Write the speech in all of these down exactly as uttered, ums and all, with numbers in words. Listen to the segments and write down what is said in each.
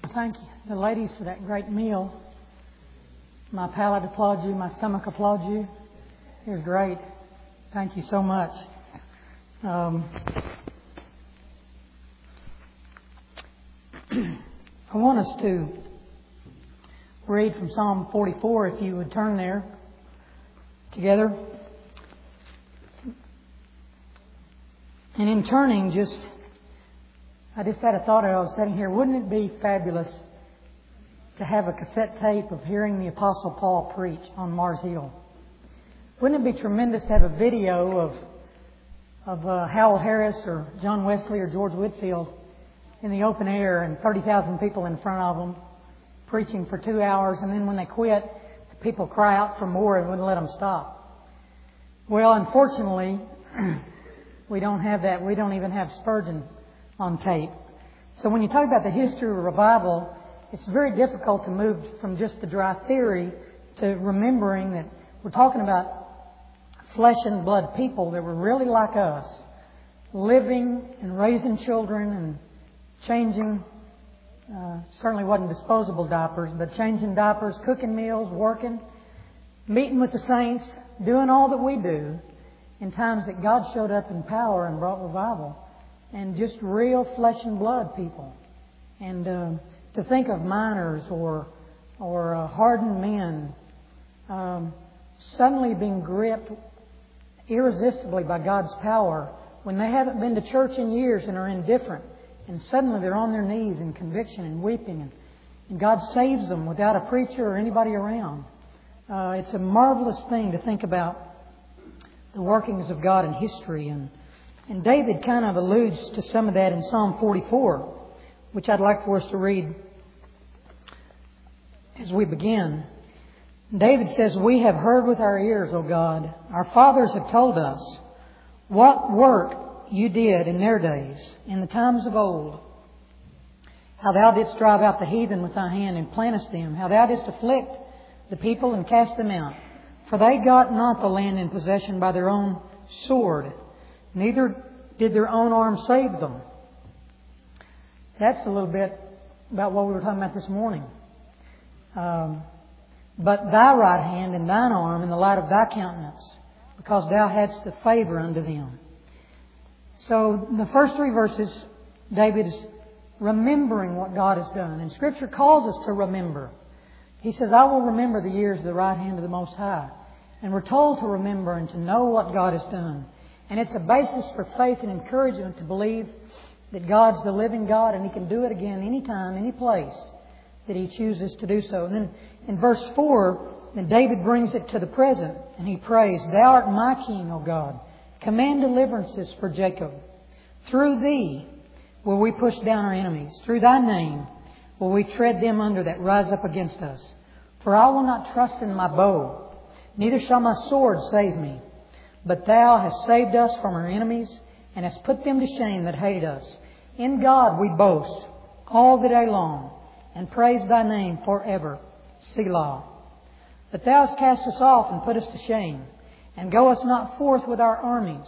thank the ladies for that great meal. My palate applauds you. My stomach applauds you. It was great. Thank you so much. Um, I want us to read from Psalm forty-four, if you would turn there together. And in turning, just I just had a thought as I was sitting here. Wouldn't it be fabulous to have a cassette tape of hearing the Apostle Paul preach on Mars Hill? Wouldn't it be tremendous to have a video of of uh, Howell Harris or John Wesley or George Whitefield in the open air and thirty thousand people in front of them preaching for two hours, and then when they quit, the people cry out for more and wouldn't let them stop? Well, unfortunately, we don't have that. We don't even have Spurgeon on tape. So when you talk about the history of revival, it's very difficult to move from just the dry theory to remembering that we're talking about flesh and blood people that were really like us, living and raising children and changing, uh, certainly wasn't disposable diapers, but changing diapers, cooking meals, working, meeting with the saints, doing all that we do in times that God showed up in power and brought revival. And just real flesh and blood people. And uh, to think of miners or or uh, hardened men um, suddenly being gripped irresistibly by God's power when they haven't been to church in years and are indifferent, and suddenly they're on their knees in conviction and weeping, and, and God saves them without a preacher or anybody around. Uh, it's a marvelous thing to think about the workings of God in history. And And David kind of alludes to some of that in Psalm forty-four, which I'd like for us to read as we begin. David says, "We have heard with our ears, O God. Our fathers have told us what work you did in their days, in the times of old. How thou didst drive out the heathen with thy hand and plantest them. How thou didst afflict the people and cast them out. For they got not the land in possession by their own sword, neither did their own arm save them." That's a little bit about what we were talking about this morning. Um, "But thy right hand and thine arm in the light of thy countenance, because thou hadst the favour unto them." So in the first three verses, David is remembering what God has done. And Scripture calls us to remember. He says, "I will remember the years of the right hand of the Most High." And we're told to remember and to know what God has done. And it's a basis for faith and encouragement to believe that God's the living God and He can do it again anytime, any place that He chooses to do so. And then in verse four, then David brings it to the present and he prays, "Thou art my King, O God. Command deliverances for Jacob. Through Thee will we push down our enemies. Through Thy name will we tread them under that rise up against us. For I will not trust in my bow, neither shall my sword save me. But Thou hast saved us from our enemies, and hast put them to shame that hated us. In God we boast all the day long, and praise Thy name forever. Selah. But Thou hast cast us off and put us to shame, and go us not forth with our armies.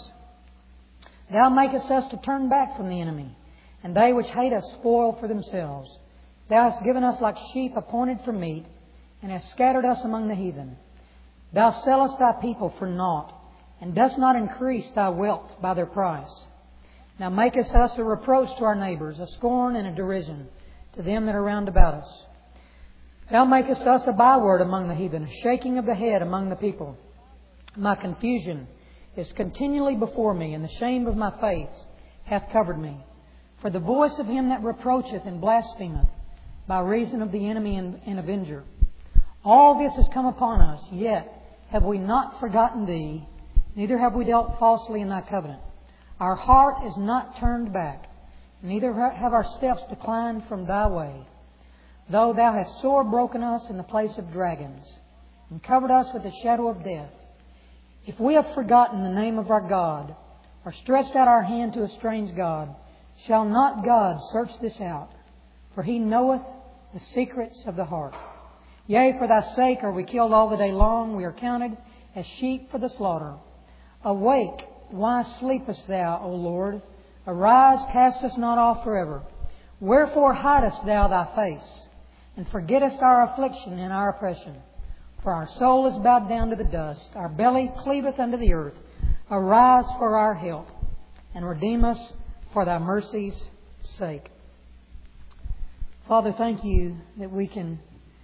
Thou makest us to turn back from the enemy, and they which hate us spoil for themselves. Thou hast given us like sheep appointed for meat, and hast scattered us among the heathen. Thou sellest Thy people for naught, and dost not increase Thy wealth by their price. Now makest us a reproach to our neighbours, a scorn and a derision to them that are round about us. Thou makest us a byword among the heathen, a shaking of the head among the people. My confusion is continually before me, and the shame of my face hath covered me. For the voice of him that reproacheth and blasphemeth by reason of the enemy and, and avenger. All this has come upon us, yet have we not forgotten Thee, neither have we dealt falsely in Thy covenant. Our heart is not turned back, neither have our steps declined from Thy way. Though Thou hast sore broken us in the place of dragons, and covered us with the shadow of death. If we have forgotten the name of our God, or stretched out our hand to a strange God, shall not God search this out? For He knoweth the secrets of the heart. Yea, for Thy sake are we killed all the day long. We are counted as sheep for the slaughter. Awake, why sleepest Thou, O Lord? Arise, cast us not off forever. Wherefore hidest thou thy face, and forgettest our affliction and our oppression? For our soul is bowed down to the dust, our belly cleaveth unto the earth. Arise for our help, and redeem us for thy mercy's sake. Father, thank you that we can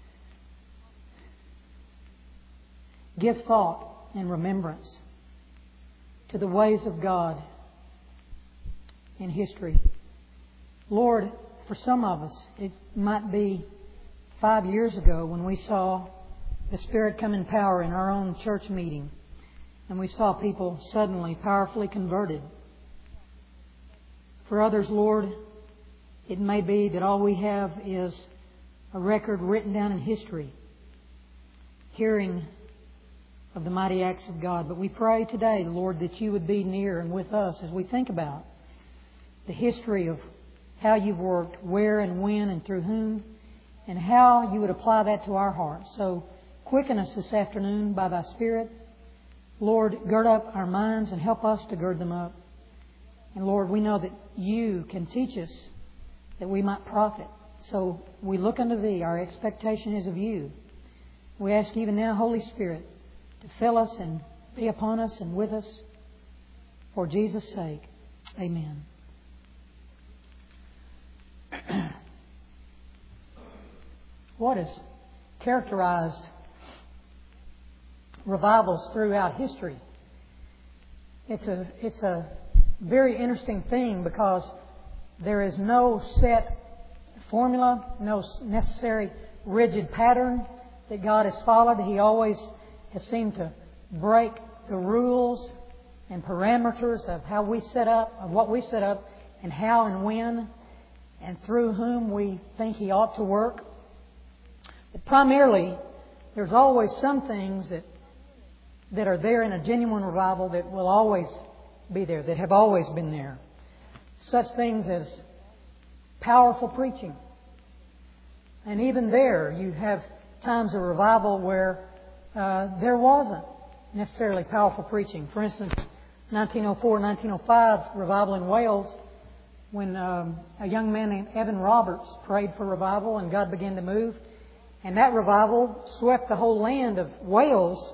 give thought and remembrance to the ways of God in history. Lord, for some of us, it might be five years ago when we saw the Spirit come in power in our own church meeting, and we saw people suddenly powerfully converted. For others, Lord, it may be that all we have is a record written down in history, hearing of the mighty acts of God. But we pray today, Lord, that you would be near and with us as we think about the history of how you've worked, where and when and through whom, and how you would apply that to our hearts. So quicken us this afternoon by thy Spirit. Lord, gird up our minds and help us to gird them up. And Lord, we know that you can teach us that we might profit. So we look unto thee. Our expectation is of you. We ask even now, Holy Spirit, to fill us and be upon us and with us. For Jesus' sake, amen. What has characterized revivals throughout history? It's a, it's a very interesting thing because there is no set formula, no necessary rigid pattern that God has followed. He always has seemed to break the rules and parameters of how we set up, of what we set up, and how and when and through whom we think He ought to work. But primarily, there's always some things that that are there in a genuine revival that will always be there, that have always been there. Such things as powerful preaching. And even there, you have times of revival where uh, there wasn't necessarily powerful preaching. For instance, nineteen oh four, nineteen oh five revival in Wales, when um, a young man named Evan Roberts prayed for revival and God began to move. And that revival swept the whole land of Wales.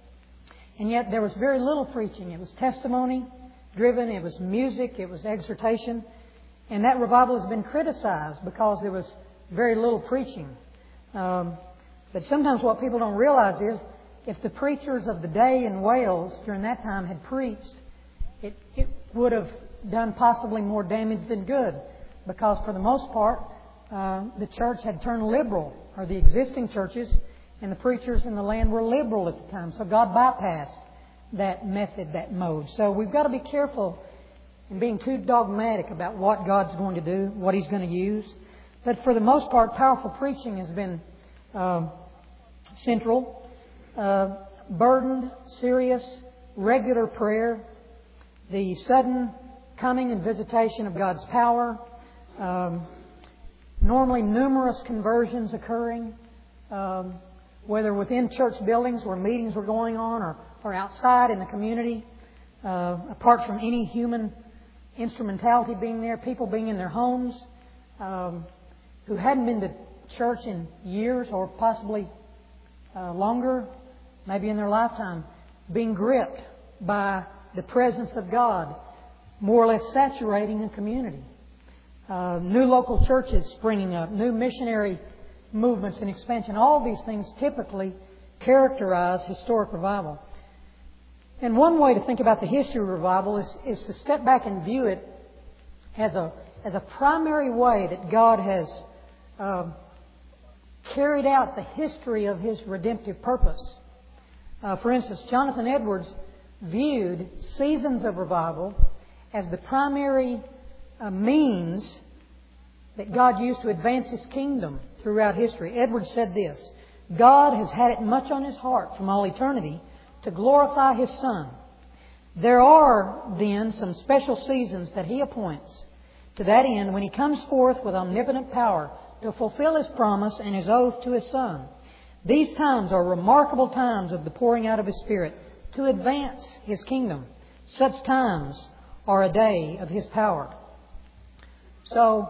And yet there was very little preaching. It was testimony driven. It was music. It was exhortation. And that revival has been criticized because there was very little preaching. Um, but sometimes what people don't realize is if the preachers of the day in Wales during that time had preached, it, it would have done possibly more damage than good. Because for the most part, uh, the church had turned liberal, or the existing churches, and the preachers in the land were liberal at the time. So God bypassed that method, that mode. So we've got to be careful in being too dogmatic about what God's going to do, what He's going to use. But for the most part, powerful preaching has been uh, central. Uh, burdened, serious, regular prayer. The sudden coming and visitation of God's power. Um, normally numerous conversions occurring. Um, whether within church buildings where meetings were going on or, or outside in the community, uh, apart from any human instrumentality being there, people being in their homes, um, who hadn't been to church in years or possibly uh, longer, maybe in their lifetime, being gripped by the presence of God, more or less saturating the community. Uh, new local churches springing up, new missionary movements and expansion. All these things typically characterize historic revival. And one way to think about the history of revival is, is to step back and view it as a as a primary way that God has uh, carried out the history of His redemptive purpose. Uh, for instance, Jonathan Edwards viewed seasons of revival as the primary uh, means that God used to advance His kingdom throughout history. Edwards said this: God has had it much on His heart from all eternity to glorify His Son. There are then some special seasons that He appoints to that end when He comes forth with omnipotent power to fulfill His promise and His oath to His Son. These times are remarkable times of the pouring out of His Spirit to advance His kingdom. Such times are a day of His power. So,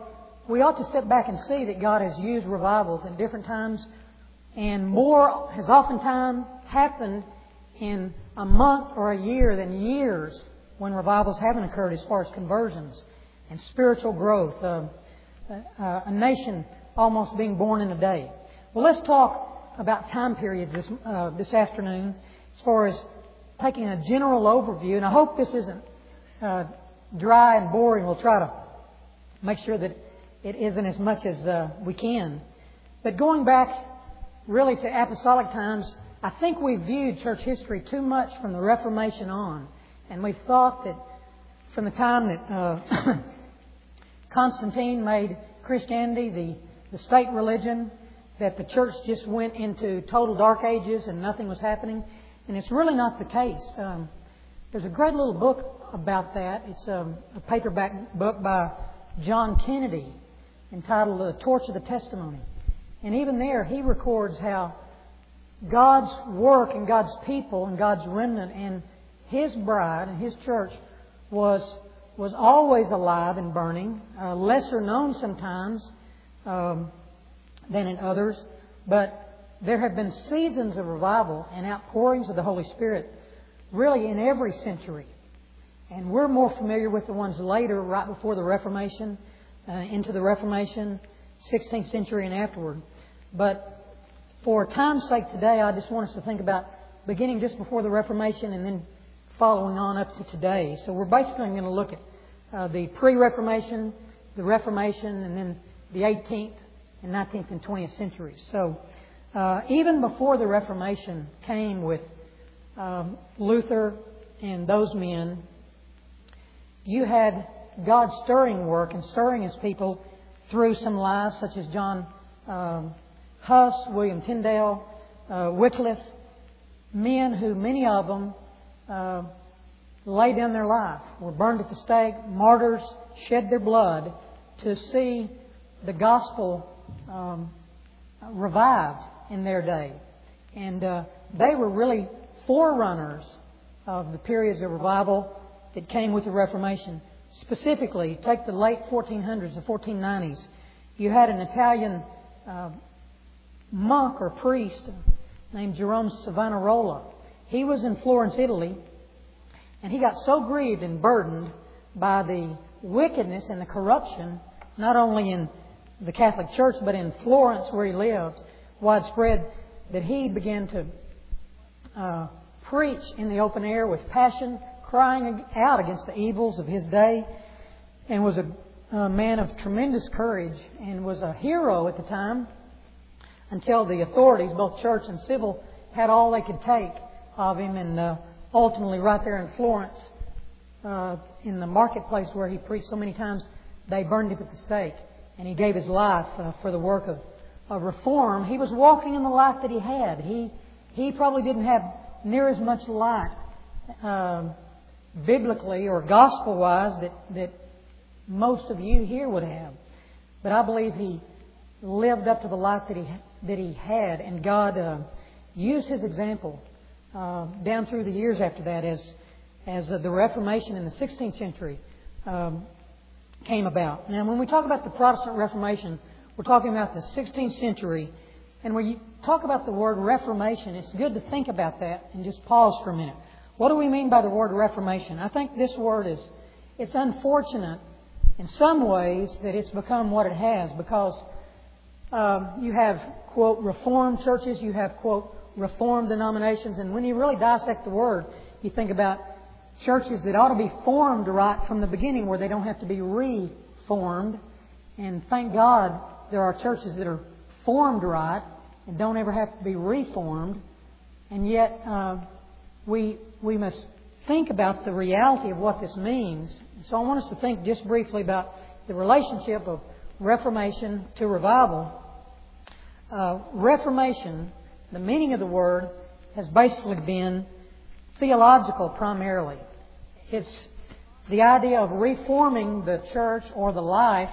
we ought to step back and see that God has used revivals in different times, and more has oftentimes happened in a month or a year than years when revivals haven't occurred as far as conversions and spiritual growth. Uh, uh, a nation almost being born in a day. Well, let's talk about time periods this, uh, this afternoon as far as taking a general overview. And I hope this isn't uh, dry and boring. We'll try to make sure that it isn't as much as uh, we can. But going back really to apostolic times, I think we viewed church history too much from the Reformation on. And we thought that from the time that uh, Constantine made Christianity the, the state religion, that the church just went into total dark ages and nothing was happening. And it's really not the case. Um, there's a great little book about that. It's um, a paperback book by John Kennedy entitled The Torch of the Testimony. And even there, he records how God's work and God's people and God's remnant and His bride and His church was was always alive and burning, uh, lesser known sometimes um, than in others. But there have been seasons of revival and outpourings of the Holy Spirit really in every century. And we're more familiar with the ones later, right before the Reformation, uh, into the Reformation, sixteenth century and afterward. But for time's sake today, I just want us to think about beginning just before the Reformation and then following on up to today. So we're basically going to look at uh, the pre-Reformation, the Reformation, and then the eighteenth and nineteenth and twentieth centuries. So uh, even before the Reformation came with um, Luther and those men, you had God stirring work and stirring His people through some lives such as John um, Huss, William Tyndale, uh, Wycliffe, men who, many of them, uh, laid down their life, were burned at the stake, martyrs, shed their blood to see the gospel um, revived in their day. And uh, they were really forerunners of the periods of revival that came with the Reformation. Specifically, take the late fourteen hundreds, the fourteen nineties. You had an Italian uh, monk or priest named Jerome Savonarola. He was in Florence, Italy, and he got so grieved and burdened by the wickedness and the corruption, not only in the Catholic Church, but in Florence where he lived, widespread, that he began to uh, preach in the open air with passion, crying out against the evils of his day, and was a, a man of tremendous courage and was a hero at the time until the authorities, both church and civil, had all they could take of him. And uh, ultimately, right there in Florence, uh, in the marketplace where he preached so many times, they burned him at the stake. And he gave his life uh, for the work of, of reform. He was walking in the light that he had. He he probably didn't have near as much light um, biblically or gospel-wise that, that most of you here would have. But I believe he lived up to the light that he that he had, and God uh, used his example uh, down through the years after that as as uh, the Reformation in the sixteenth century um, came about. Now, when we talk about the Protestant Reformation, we're talking about the sixteenth century, and when you talk about the word Reformation, it's good to think about that and just pause for a minute. What do we mean by the word Reformation? I think this word is, it's unfortunate in some ways that it's become what it has, because um, you have, quote, Reformed churches, you have, quote, Reformed denominations, and when you really dissect the word, you think about churches that ought to be formed right from the beginning, where they don't have to be reformed. And thank God there are churches that are formed right and don't ever have to be reformed. And yet uh, we we must think about the reality of what this means. So I want us to think just briefly about the relationship of Reformation to revival. Uh, Reformation, the meaning of the word, has basically been theological primarily. It's the idea of reforming the church or the life,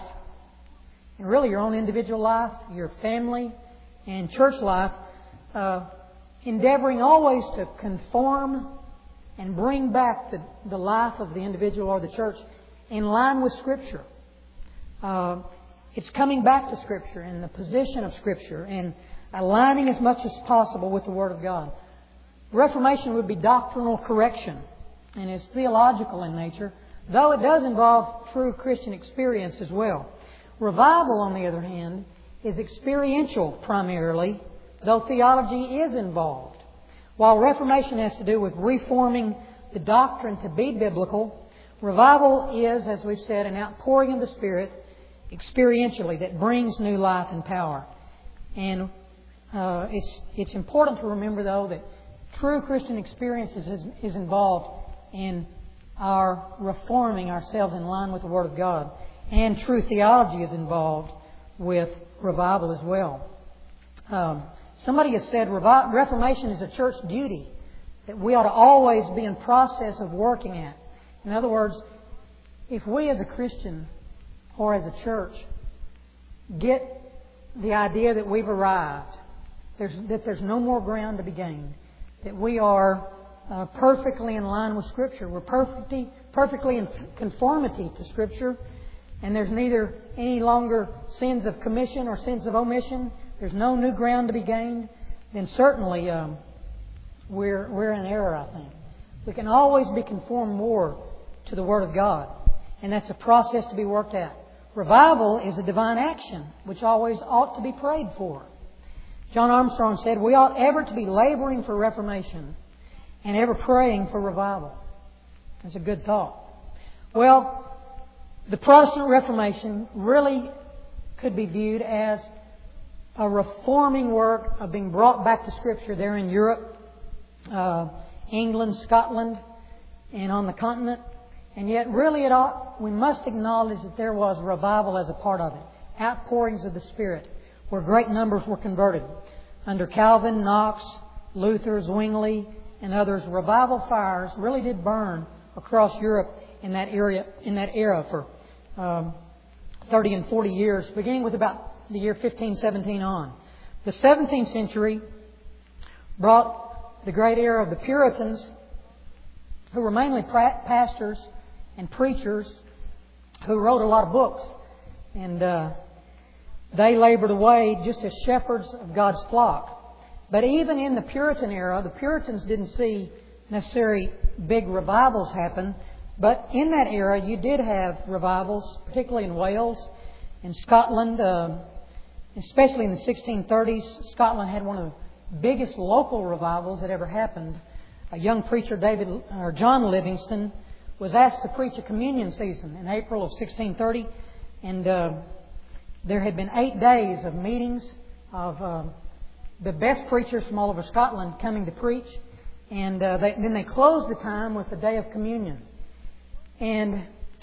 and really your own individual life, your family, and church life, uh, endeavoring always to conform and bring back the, the life of the individual or the church in line with Scripture. Uh, it's coming back to Scripture and the position of Scripture and aligning as much as possible with the Word of God. Reformation would be doctrinal correction and is theological in nature, though it does involve true Christian experience as well. Revival, on the other hand, is experiential primarily, though theology is involved. While Reformation has to do with reforming the doctrine to be biblical, revival is, as we've said, an outpouring of the Spirit experientially that brings new life and power. And uh, it's it's important to remember, though, that true Christian experience is, is involved in our reforming ourselves in line with the Word of God. And true theology is involved with revival as well. Um, somebody has said revi- Reformation is a church duty that we ought to always be in process of working at. In other words, if we as a Christian or as a church get the idea that we've arrived, there's, that there's no more ground to be gained, that we are uh, perfectly in line with Scripture, we're perfectly, perfectly in conformity to Scripture, and there's neither any longer sins of commission or sins of omission, there's no new ground to be gained, then certainly um, we're, we're in error, I think. We can always be conformed more to the Word of God, and that's a process to be worked at. Revival is a divine action, which always ought to be prayed for. John Armstrong said, we ought ever to be laboring for reformation and ever praying for revival. That's a good thought. Well, the Protestant Reformation really could be viewed as a reforming work of being brought back to Scripture there in Europe, uh, England, Scotland, and on the continent. And yet, really, it ought, we must acknowledge that there was revival as a part of it. Outpourings of the Spirit, where great numbers were converted. Under Calvin, Knox, Luther, Zwingli, and others, revival fires really did burn across Europe in that area, in that era for um, thirty and forty years, beginning with about the year fifteen seventeen on. The seventeenth century brought the great era of the Puritans, who were mainly pastors and preachers who wrote a lot of books. And uh, they labored away just as shepherds of God's flock. But even in the Puritan era, the Puritans didn't see necessarily big revivals happen. But in that era, you did have revivals, particularly in Wales and Scotland. Uh, especially in the sixteen thirties, Scotland had one of the biggest local revivals that ever happened. A young preacher, David or John Livingston, was asked to preach a communion season in April of sixteen thirty, and uh, there had been eight days of meetings of uh, the best preachers from all over Scotland coming to preach, and uh, they, then they closed the time with the day of communion. And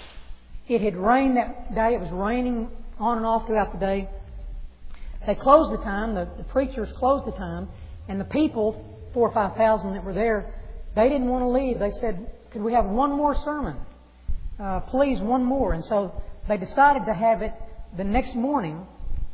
it had rained that day; it was raining on and off throughout the day. They closed the time; the, the preachers closed the time, and the people, four or five thousand that were there, they didn't want to leave. They said, could we have one more sermon? Uh, please, one more. And so they decided to have it the next morning.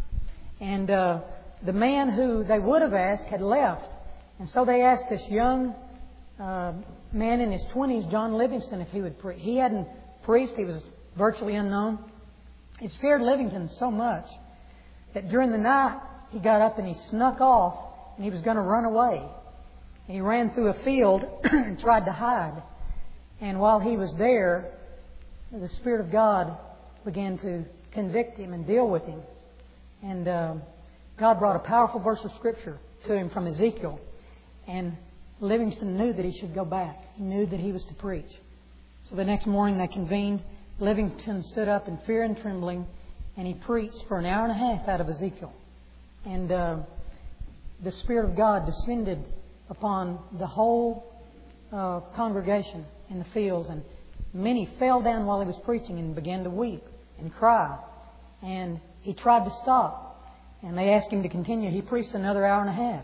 And uh, the man who they would have asked had left. And so they asked this young uh, man in his twenties, John Livingston, if he would preach. He hadn't preached. He was virtually unknown. It scared Livingston so much that during the night he got up and he snuck off and he was going to run away. And he ran through a field and tried to hide. And while he was there, the Spirit of God began to convict him and deal with him. And uh, God brought a powerful verse of Scripture to him from Ezekiel. And Livingston knew that he should go back. He knew that he was to preach. So the next morning they convened. Livingston stood up in fear and trembling, and he preached for an hour and a half out of Ezekiel. And uh, the Spirit of God descended upon the whole uh, congregation in the fields, and many fell down while he was preaching and began to weep and cry. And he tried to stop, and they asked him to continue. He preached another hour and a half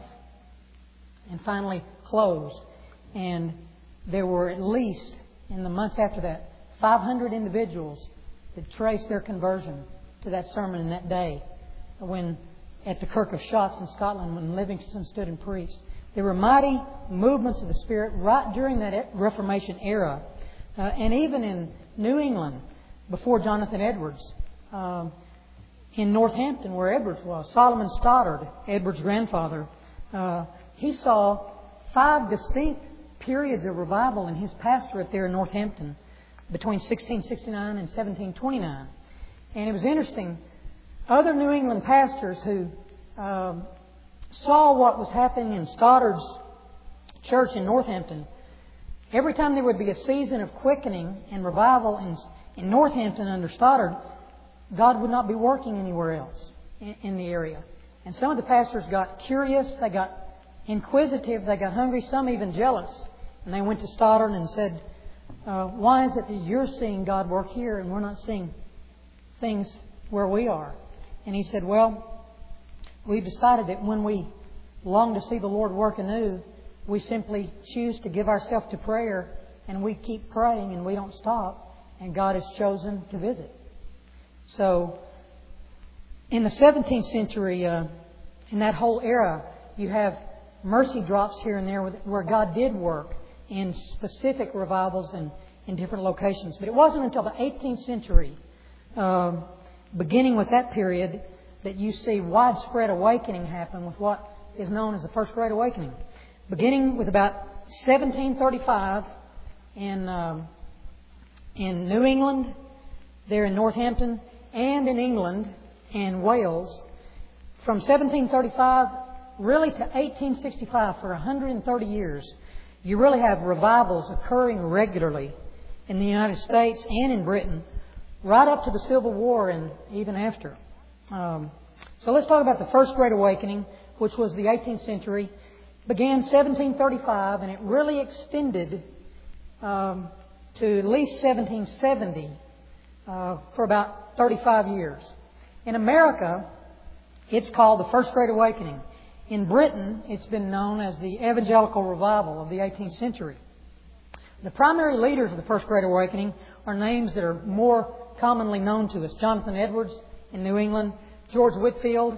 and finally closed. And there were at least, in the months after that, five hundred individuals that traced their conversion to that sermon in that day when at the Kirk of Shotts in Scotland when Livingston stood and preached. There were mighty movements of the Spirit right during that Reformation era. Uh, and even in New England, before Jonathan Edwards, um, in Northampton, where Edwards was. Solomon Stoddard, Edwards' grandfather, uh, he saw five distinct periods of revival in his pastorate there in Northampton between sixteen sixty-nine and seventeen twenty-nine. And it was interesting. Other New England pastors who um, saw what was happening in Stoddard's church in Northampton, every time there would be a season of quickening and revival in, in Northampton under Stoddard, God would not be working anywhere else in, in the area. And some of the pastors got curious, they got inquisitive, they got hungry, some even jealous. And they went to Stoddard and said, uh, why is it that you're seeing God work here and we're not seeing things where we are? And he said, well, we've decided that when we long to see the Lord work anew, we simply choose to give ourselves to prayer, and we keep praying and we don't stop, and God has chosen to visit. So, in the seventeenth century, uh, in that whole era, you have mercy drops here and there where God did work in specific revivals and in different locations. But it wasn't until the eighteenth century, uh, beginning with that period, that you see widespread awakening happen with what is known as the First Great Awakening. Beginning with about seventeen thirty-five in um, in New England, there in Northampton, and in England and Wales. From seventeen thirty-five really to eighteen sixty-five, for one hundred thirty years, you really have revivals occurring regularly in the United States and in Britain, right up to the Civil War and even after. Um, so let's talk about the First Great Awakening, which was the eighteenth century. Began seventeen thirty-five, and it really extended um, to at least seventeen seventy uh, for about thirty-five years. In America, it's called the First Great Awakening. In Britain, it's been known as the Evangelical Revival of the eighteenth century. The primary leaders of the First Great Awakening are names that are more commonly known to us. Jonathan Edwards in New England, George Whitefield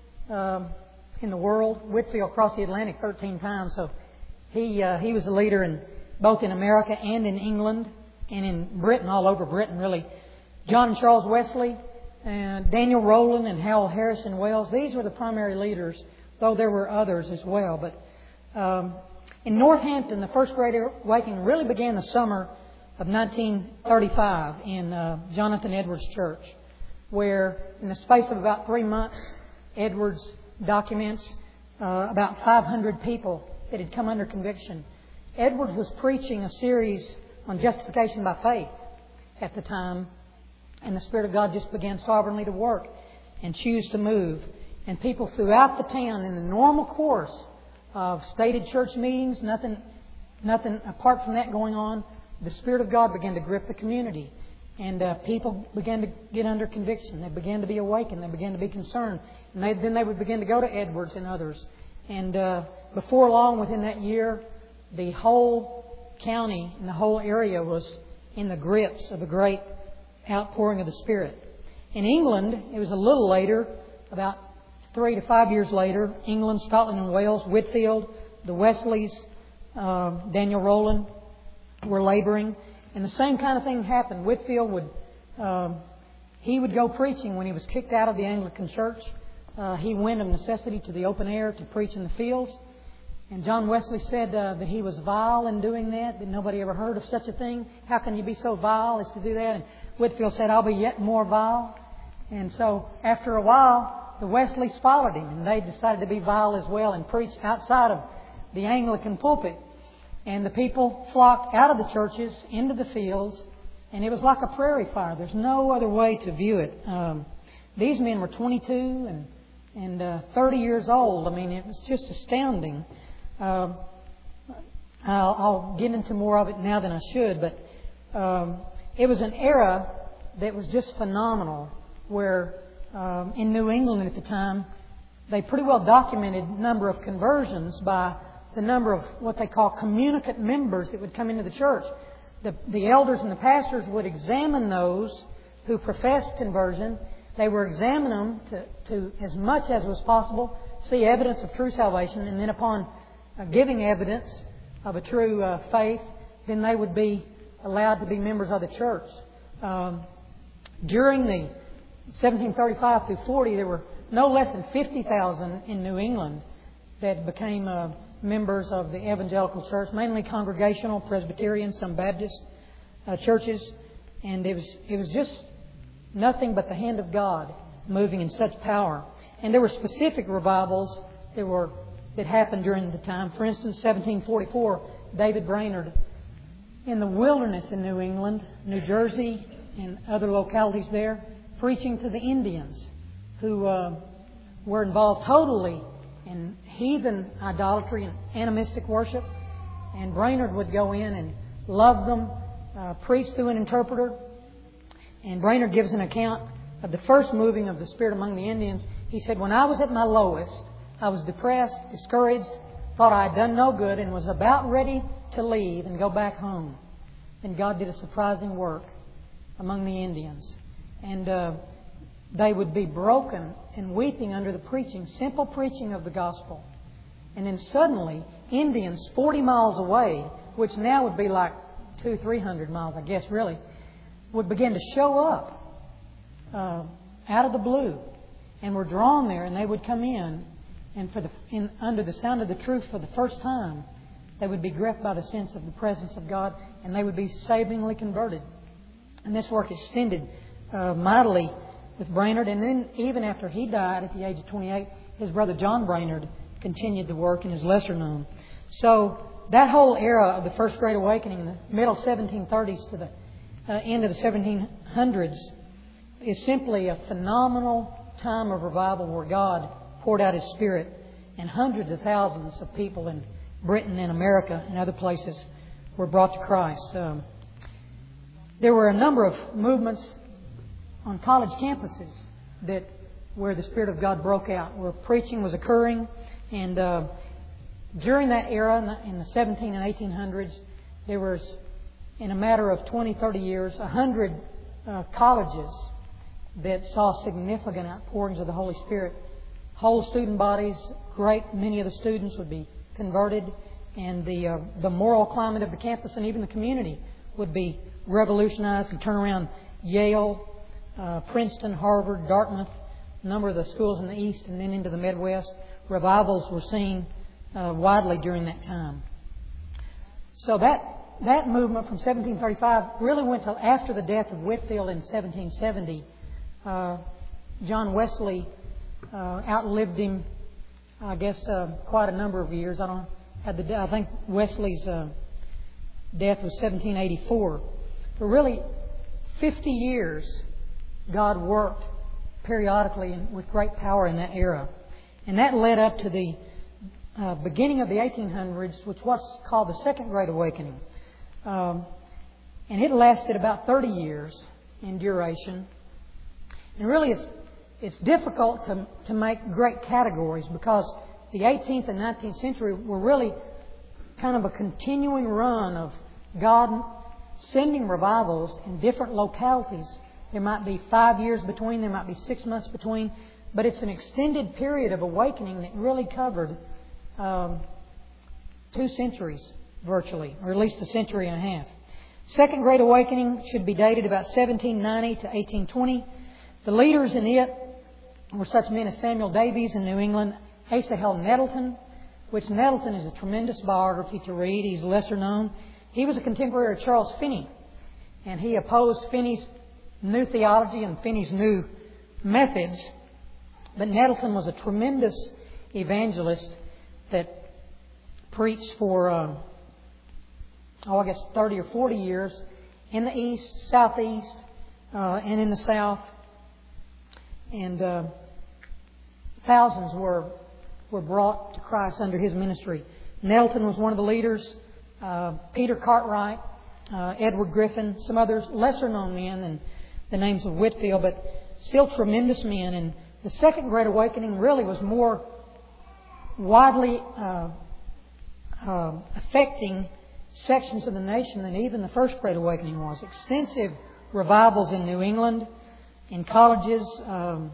um, in the world. Whitefield crossed the Atlantic thirteen times, so he uh, he was a leader in both in America and in England and in Britain, all over Britain really. John and Charles Wesley, and Daniel Rowland and Howell Harris in Wales. These were the primary leaders, though there were others as well. But um, in Northampton, the First Great Awakening really began the summer of nineteen thirty-five in uh, Jonathan Edwards Church, where in the space of about three months, Edwards documents uh, about five hundred people that had come under conviction. Edwards was preaching a series on justification by faith at the time, and the Spirit of God just began sovereignly to work and choose to move. And people throughout the town, in the normal course of stated church meetings, nothing, nothing apart from that going on, the Spirit of God began to grip the community. And uh, people began to get under conviction. They began to be awakened. They began to be concerned. And they, then they would begin to go to Edwards and others. And uh, before long, within that year, the whole county and the whole area was in the grips of a great outpouring of the Spirit. In England, it was a little later, about three to five years later, England, Scotland and Wales, Whitefield, the Wesleys, uh, Daniel Rowland were laboring. And the same kind of thing happened. Whitefield would, um, he would go preaching when he was kicked out of the Anglican Church. Uh, he went of necessity to the open air to preach in the fields. And John Wesley said uh, that he was vile in doing that, that nobody ever heard of such a thing. How can you be so vile as to do that? And Whitefield said, I'll be yet more vile. And so after a while, the Wesleys followed him, and they decided to be vile as well and preach outside of the Anglican pulpit. And the people flocked out of the churches into the fields, and it was like a prairie fire. There's no other way to view it. Um, these men were twenty-two and, and uh, thirty years old. I mean, it was just astounding. Um, I'll, I'll get into more of it now than I should, but um, it was an era that was just phenomenal, where um, in New England at the time, they pretty well documented number of conversions by the number of what they call communicant members that would come into the church. The, the elders and the pastors would examine those who professed conversion. They were examining them to, to as much as was possible, see evidence of true salvation, and then upon uh, giving evidence of a true uh, faith, then they would be allowed to be members of the church. Um, during the seventeen thirty-five through forty, there were no less than fifty thousand in New England that became uh, members of the evangelical church, mainly Congregational, Presbyterian, some Baptist uh, churches. And it was, it was just nothing but the hand of God moving in such power. And there were specific revivals that were that happened during the time. For instance, seventeen forty-four, David Brainerd in the wilderness in New England, New Jersey, and other localities there, preaching to the Indians who uh, were involved totally in heathen idolatry and animistic worship. And Brainerd would go in and love them, uh, preach through an interpreter. And Brainerd gives an account of the first moving of the Spirit among the Indians. He said, when I was at my lowest, I was depressed, discouraged, thought I had done no good, and was about ready to leave and go back home. And God did a surprising work among the Indians. And uh, they would be broken and weeping under the preaching, simple preaching of the gospel. And then suddenly, Indians forty miles away, which now would be like two, three hundred miles, I guess, really, would begin to show up uh, out of the blue, and were drawn there, and they would come in, and for the in, under the sound of the truth for the first time, they would be gripped by the sense of the presence of God, and they would be savingly converted. And this work extended uh, mightily with Brainerd, and then even after he died at the age of twenty-eight, his brother John Brainerd continued the work and is lesser known. So that whole era of the First Great Awakening, the middle seventeen thirties to the uh, end of the seventeen hundreds, is simply a phenomenal time of revival where God poured out His Spirit, and hundreds of thousands of people in Britain and America and other places were brought to Christ. Um, there were a number of movements on college campuses that where the Spirit of God broke out, where preaching was occurring. And uh, during that era, in the, in the seventeen and eighteen hundreds, there was, in a matter of twenty, thirty years, a hundred uh, colleges that saw significant outpourings of the Holy Spirit. Whole student bodies, great many of the students would be converted, and the uh, the moral climate of the campus and even the community would be revolutionized and turn around. Yale, uh, Princeton, Harvard, Dartmouth, a number of the schools in the East and then into the Midwest, revivals were seen uh, widely during that time. So that that movement from seventeen thirty-five really went till after the death of Whitefield in seventeen seventy. Uh, John Wesley uh, outlived him, I guess, uh, quite a number of years. I don't have the. I think Wesley's uh, death was seventeen eighty-four. But really, fifty years, God worked periodically and with great power in that era, and that led up to the uh, beginning of the eighteen hundreds, which was called the Second Great Awakening, um, and it lasted about thirty years in duration. And really, it's it's difficult to to make great categories because the eighteenth and nineteenth century were really kind of a continuing run of God sending revivals in different localities. There might be five years between, there might be six months between, but it's an extended period of awakening that really covered um, two centuries virtually, or at least a century and a half. Second Great Awakening should be dated about seventeen ninety to eighteen twenty. The leaders in it were such men as Samuel Davies in New England, Asahel Nettleton, which Nettleton is a tremendous biography to read. He's lesser known. He was a contemporary of Charles Finney, and he opposed Finney's new theology and Finney's new methods. But Nettleton was a tremendous evangelist that preached for, uh, oh, I guess thirty or forty years in the East, Southeast, uh, and in the South. And uh, thousands were were brought to Christ under his ministry. Nettleton was one of the leaders. Uh, Peter Cartwright, uh, Edward Griffin, some others, lesser known men than the names of Whitefield, but still tremendous men. And the Second Great Awakening really was more widely uh, uh, affecting sections of the nation than even the First Great Awakening was. Extensive revivals in New England, in colleges, um,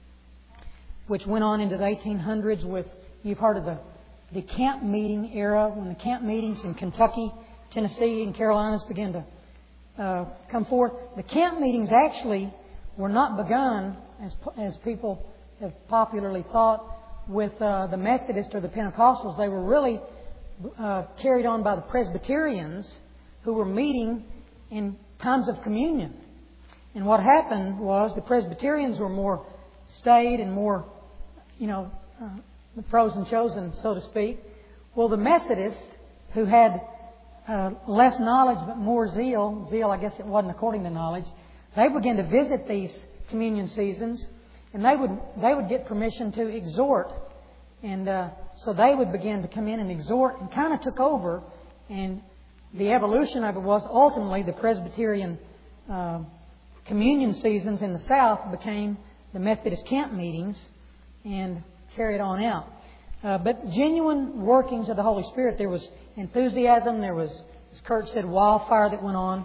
which went on into the eighteen hundreds with, you've heard of the, the camp meeting era, when the camp meetings in Kentucky, Tennessee, and Carolinas began to uh, come forth. The camp meetings actually were not begun, as, as people have popularly thought, with uh, the Methodists or the Pentecostals. They were really uh, carried on by the Presbyterians, who were meeting in times of communion. And what happened was the Presbyterians were more staid and more, you know, uh, frozen chosen, so to speak. Well, the Methodists, who had uh, less knowledge but more zeal, zeal I guess it wasn't according to knowledge, they began to visit these communion seasons, and they would they would get permission to exhort. And uh, so they would begin to come in and exhort, and kind of took over. And the evolution of it was ultimately the Presbyterian uh, communion seasons in the South became the Methodist camp meetings and carried on out. Uh, but genuine workings of the Holy Spirit, there was enthusiasm, there was, as Kurt said, wildfire that went on.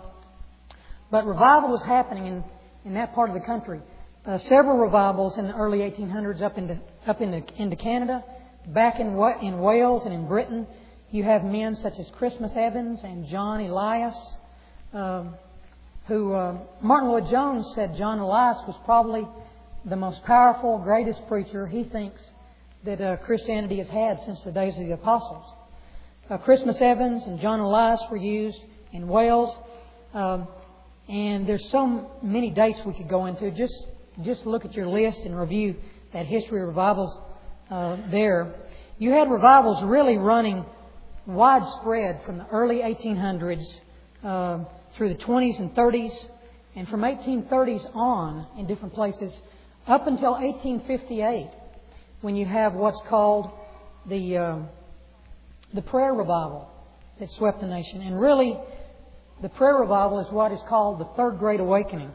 But revival was happening in, in that part of the country. Uh, several revivals in the early eighteen hundreds up into up into, into Canada. Back in in Wales and in Britain, you have men such as Christmas Evans and John Elias, um, who uh, Martin Lloyd-Jones said John Elias was probably the most powerful, greatest preacher he thinks that uh, Christianity has had since the days of the apostles. Uh, Christmas Evans and John Elias were used in Wales, um, and there's so many dates we could go into. Just just look at your list and review that history of revivals uh, there. You had revivals really running widespread from the early eighteen hundreds uh, through the twenties and thirties, and from eighteen thirties on in different places up until eighteen fifty-eight, when you have what's called the um, the prayer revival that swept the nation. And really, the prayer revival is what is called the Third Great Awakening.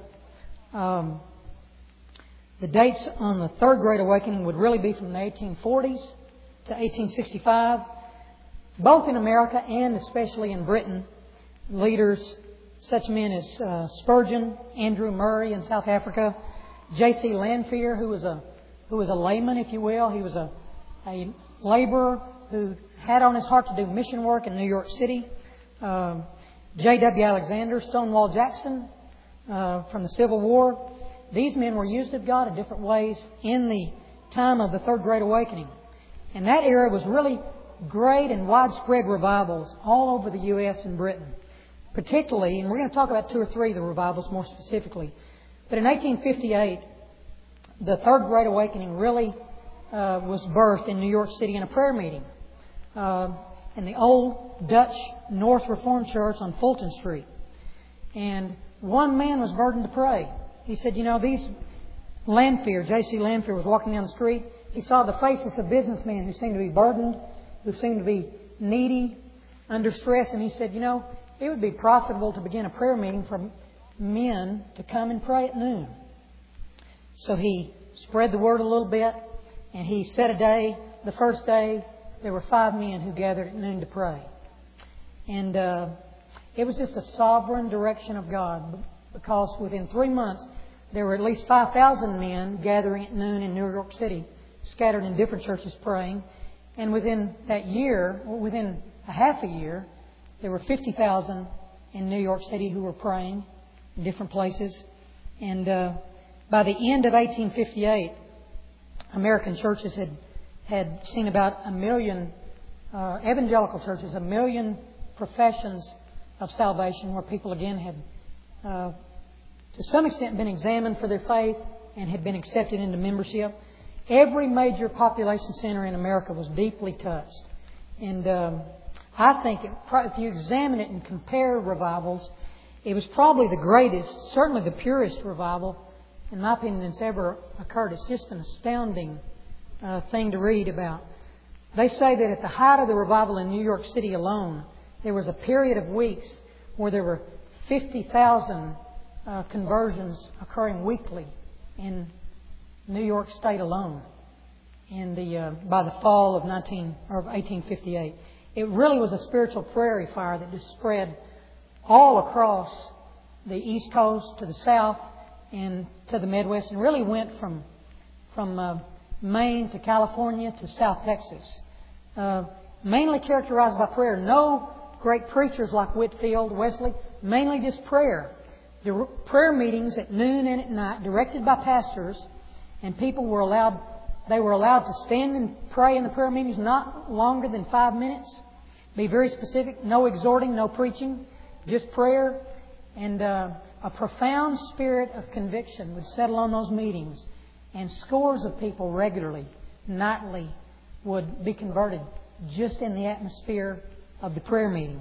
Um, the dates on the Third Great Awakening would really be from the eighteen forties to eighteen sixty-five. Both in America and especially in Britain, leaders, such men as uh, Spurgeon, Andrew Murray in South Africa, J C Lanphier, who was a who was a layman, if you will. He was a, a laborer who had on his heart to do mission work in New York City. Um, J W Alexander, Stonewall Jackson uh, from the Civil War. These men were used of God in different ways in the time of the Third Great Awakening. And that era was really great and widespread revivals all over the U S and Britain. Particularly, and we're going to talk about two or three of the revivals more specifically. But in eighteen fifty-eight, the Third Great Awakening really uh, was birthed in New York City in a prayer meeting uh, in the old Dutch North Reformed Church on Fulton Street. And one man was burdened to pray. He said, you know, these Lanphier, J C Lanphier was walking down the street. He saw the faces of businessmen who seemed to be burdened, who seemed to be needy, under stress. And he said, you know, it would be profitable to begin a prayer meeting for men to come and pray at noon. So he spread the word a little bit, and he set a day. The first day, there were five men who gathered at noon to pray. And uh, it was just a sovereign direction of God, because within three months, there were at least five thousand men gathering at noon in New York City, scattered in different churches praying. And within that year, or within a half a year, there were fifty thousand in New York City who were praying in different places. And uh, by the end of eighteen fifty-eight, American churches had had seen about a million, uh, evangelical churches, a million professions of salvation, where people again had, uh, to some extent, been examined for their faith and had been accepted into membership. Every major population center in America was deeply touched. And um, I think it, if you examine it and compare revivals, it was probably the greatest, certainly the purest revival, in my opinion, that's ever occurred. It's just an astounding uh, thing to read about. They say that at the height of the revival in New York City alone, there was a period of weeks where there were fifty thousand uh, conversions occurring weekly in New York State alone in the uh, by the fall of nineteen or eighteen fifty-eight. It really was a spiritual prairie fire that just spread all across the East Coast to the South and to the Midwest, and really went from from uh, Maine to California to South Texas. Uh, mainly characterized by prayer. No great preachers like Whitefield, Wesley. Mainly just prayer. dir- prayer meetings at noon and at night, directed by pastors, and people were allowed. They were allowed to stand and pray in the prayer meetings not longer than five minutes. Be very specific. No exhorting, no preaching, just prayer. And uh, a profound spirit of conviction would settle on those meetings. And scores of people regularly, nightly, would be converted just in the atmosphere of the prayer meeting.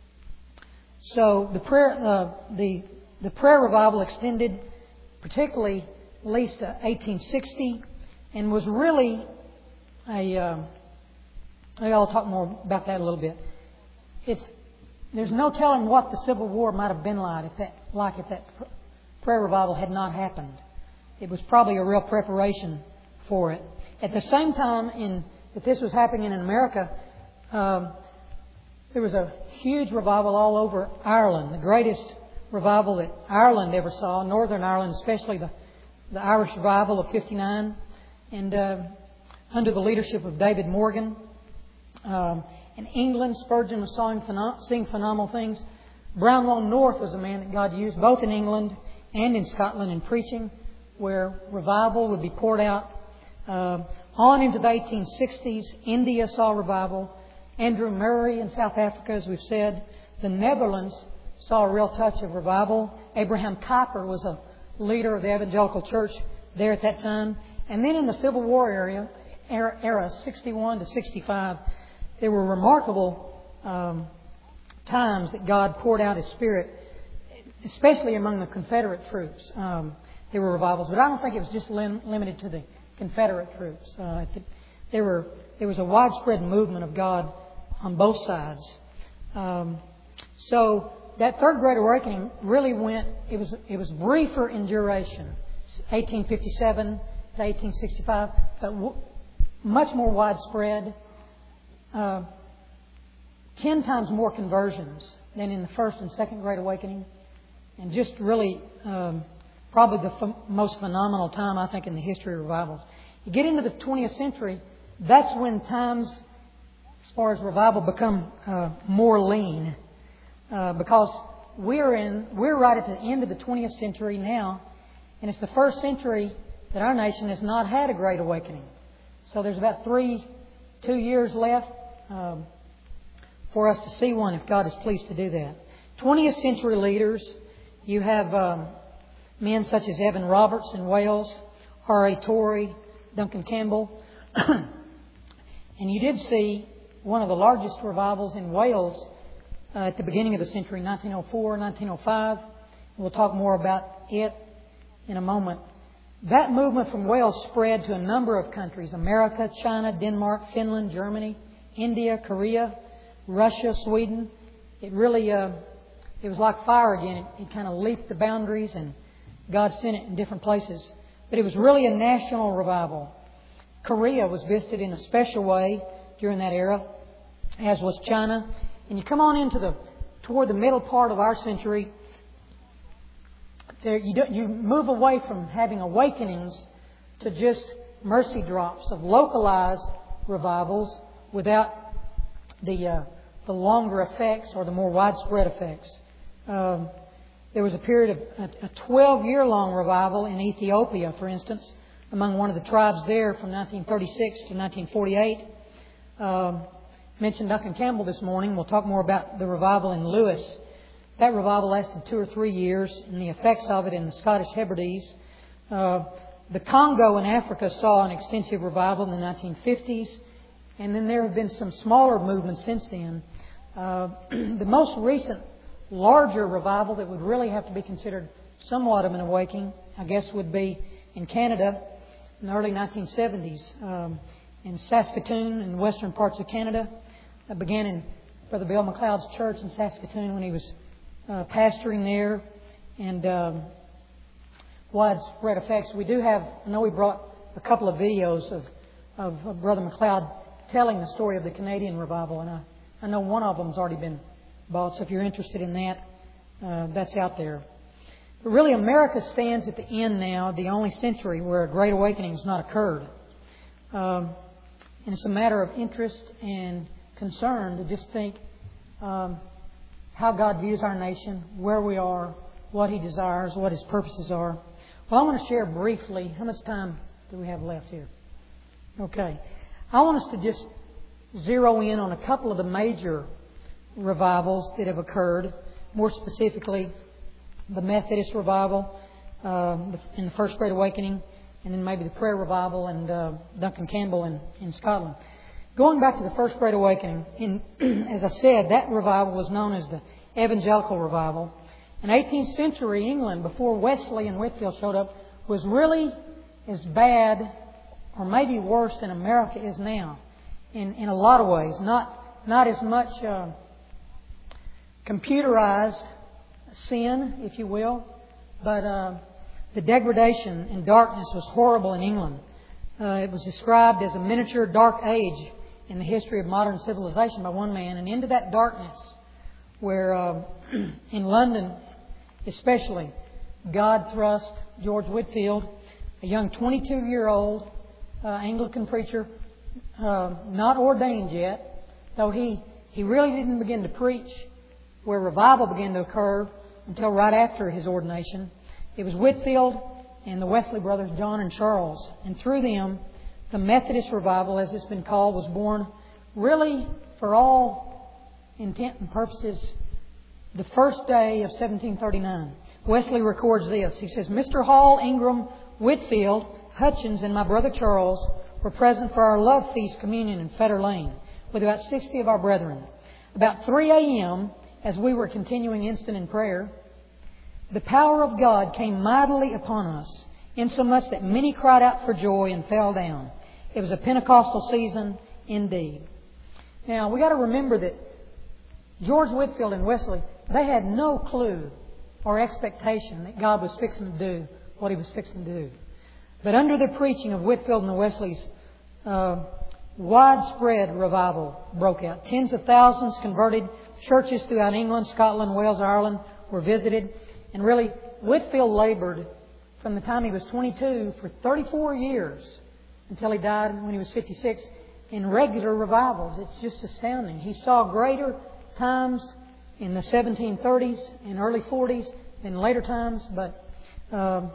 So the prayer, uh, the the prayer revival extended, particularly at least to eighteen sixty, and was really a. Uh, I'll talk more about that a little bit. It's there's no telling what the Civil War might have been like if that like if that prayer revival had not happened. It was probably a real preparation for it. At the same time, in that this was happening in America, um, there was a huge revival all over Ireland, the greatest revival that Ireland ever saw, Northern Ireland, especially the, the Irish revival of fifty-nine, and uh, under the leadership of David Morgan. Um, in England, Spurgeon was seeing, phenom- seeing phenomenal things. Brownlow North was a man that God used both in England and in Scotland in preaching, where revival would be poured out. Uh, on into the eighteen sixties, India saw revival. Andrew Murray in South Africa, as we've said. The Netherlands saw a real touch of revival. Abraham Kuyper was a leader of the evangelical church there at that time. And then in the Civil War area, era, era sixty-one to sixty-five, there were remarkable um, times that God poured out His Spirit, especially among the Confederate troops. Um, there were revivals, but I don't think it was just lim- limited to the Confederate troops. Uh, there were there was a widespread movement of God on both sides. Um, so that Third Great Awakening really went. It was it was briefer in duration, eighteen fifty-seven to eighteen sixty-five, but w- much more widespread. Uh, ten times more conversions than in the First and Second Great Awakening, and just really um, probably the f- most phenomenal time, I think, in the history of revivals. You get into the twentieth century, that's when times, as far as revival, become uh, more lean, uh, because we're in we're right at the end of the twentieth century now, and it's the first century that our nation has not had a Great Awakening. So there's about three, two years left um, for us to see one, if God is pleased to do that. twentieth century leaders, you have um, men such as Evan Roberts in Wales, R A Torrey, Duncan Campbell. And you did see one of the largest revivals in Wales uh, at the beginning of the century, nineteen oh four, nineteen oh five. We'll talk more about it in a moment. That movement from Wales spread to a number of countries: America, China, Denmark, Finland, Germany, India, Korea, Russia, Sweden. It really, uh, it was like fire again. It, it kind of leaped the boundaries, and God sent it in different places. But it was really a national revival. Korea was visited in a special way during that era, as was China. And you come on into the toward the middle part of our century, there you, don't, you move away from having awakenings to just mercy drops of localized revivals without the uh, the longer effects or the more widespread effects. Um, There was a period of a twelve-year-long revival in Ethiopia, for instance, among one of the tribes there from nineteen thirty-six to nineteen forty-eight. Um, mentioned Duncan Campbell this morning. We'll talk more about the revival in Lewis. That revival lasted two or three years, and the effects of it in the Scottish Hebrides. Uh, the Congo in Africa saw an extensive revival in the nineteen fifties, and then there have been some smaller movements since then. Uh, the most recent larger revival that would really have to be considered somewhat of an awakening, I guess, would be in Canada in the early nineteen seventies, um, in Saskatoon and western parts of Canada. It began in Brother Bill McLeod's church in Saskatoon when he was uh, pastoring there, and um, widespread effects. We do have, I know we brought a couple of videos of, of, of Brother McLeod telling the story of the Canadian revival, and I, I know one of them's already been bought, so if you're interested in that, uh, that's out there. But really, America stands at the end now, the only century where a great awakening has not occurred. Um, and it's a matter of interest and concern to just think um, how God views our nation, where we are, what He desires, what His purposes are. Well, I want to share briefly. How much time do we have left here? Okay. I want us to just zero in on a couple of the major revivals that have occurred. More specifically, the Methodist revival uh, in the First Great Awakening, and then maybe the Prayer Revival and uh, Duncan Campbell in, in Scotland. Going back to the First Great Awakening, in, as I said, that revival was known as the Evangelical Revival. In eighteenth century England, before Wesley and Whitefield showed up, was really as bad or maybe worse than America is now in, in a lot of ways. Not, not as much uh, computerized sin, if you will, but uh, the degradation and darkness was horrible in England. Uh, it was described as a miniature dark age in the history of modern civilization by one man. And into that darkness, where uh, in London especially, God thrust George Whitefield, a young twenty-two-year-old uh, Anglican preacher, uh, not ordained yet, though he, he really didn't begin to preach where revival began to occur until right after his ordination. It was Whitefield and the Wesley brothers, John and Charles. And through them, the Methodist revival, as it's been called, was born really, for all intent and purposes, the first day of seventeen thirty-nine. Wesley records this. He says, Mister Hall, Ingram, Whitefield, Hutchins, and my brother Charles were present for our love feast communion in Fetter Lane with about sixty of our brethren. About three a.m., as we were continuing instant in prayer, the power of God came mightily upon us, insomuch that many cried out for joy and fell down. It was a Pentecostal season indeed. Now, we got to remember that George Whitefield and Wesley, they had no clue or expectation that God was fixing to do what He was fixing to do. But under the preaching of Whitefield and the Wesleys, uh, widespread revival broke out. Tens of thousands converted. Churches throughout England, Scotland, Wales, Ireland were visited. And really, Whitefield labored from the time he was twenty-two for thirty-four years until he died when he was fifty-six in regular revivals. It's just astounding. He saw greater times in the seventeen thirties and early forties than later times, but um,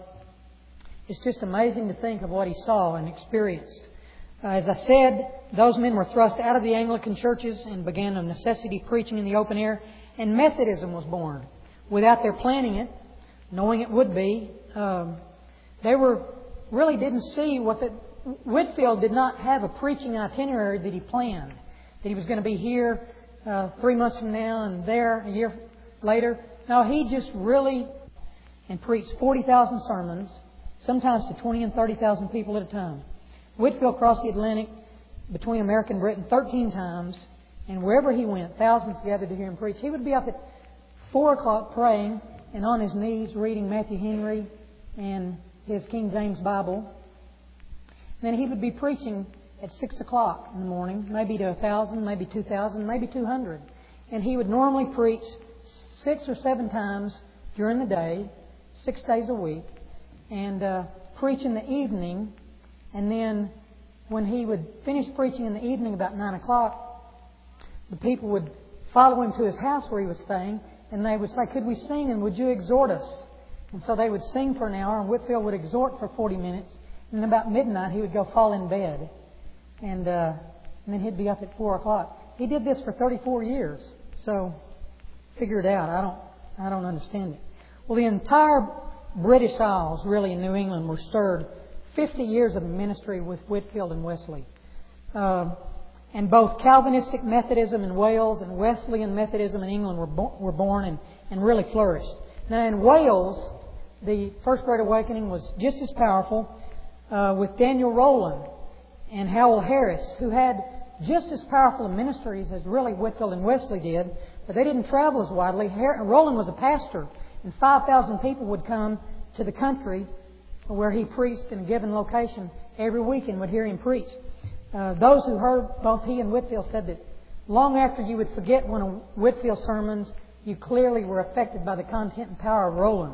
it's just amazing to think of what he saw and experienced. Uh, as I said, those men were thrust out of the Anglican churches and began of necessity preaching in the open air, and Methodism was born. Without their planning it, knowing it would be, um, they were really didn't see what the Whitefield did not have a preaching itinerary that he planned. That he was going to be here uh, three months from now and there a year later. No, he just really and preached forty thousand sermons, sometimes to twenty and thirty thousand people at a time. Whitefield crossed the Atlantic between America and Britain thirteen times, and wherever he went, thousands gathered to hear him preach. He would be up at four o'clock praying and on his knees reading Matthew Henry and his King James Bible. Then he would be preaching at six o'clock in the morning, maybe to a thousand, maybe two thousand, maybe two hundred. And he would normally preach six or seven times during the day, six days a week, and uh, preach in the evening. And then when he would finish preaching in the evening about nine o'clock, the people would follow him to his house where he was staying, and they would say, could we sing and would you exhort us? And so they would sing for an hour, and Whitefield would exhort for forty minutes. And about midnight, he would go fall in bed. And, uh, and then he'd be up at four o'clock. He did this for thirty-four years. So figure it out. I don't, I don't understand it. Well, the entire British Isles, really in New England, were stirred. fifty years of ministry with Whitefield and Wesley. Uh, and both Calvinistic Methodism in Wales and Wesleyan Methodism in England were, bo- were born and, and really flourished. Now in Wales, the First Great Awakening was just as powerful uh, with Daniel Rowland and Howell Harris, who had just as powerful ministries as really Whitefield and Wesley did, but they didn't travel as widely. Har- Rowland was a pastor, and five thousand people would come to the country where he preached in a given location every week and would hear him preach. Uh, those who heard both he and Whitefield said that long after you would forget one of Whitefield's sermons, you clearly were affected by the content and power of Rowland.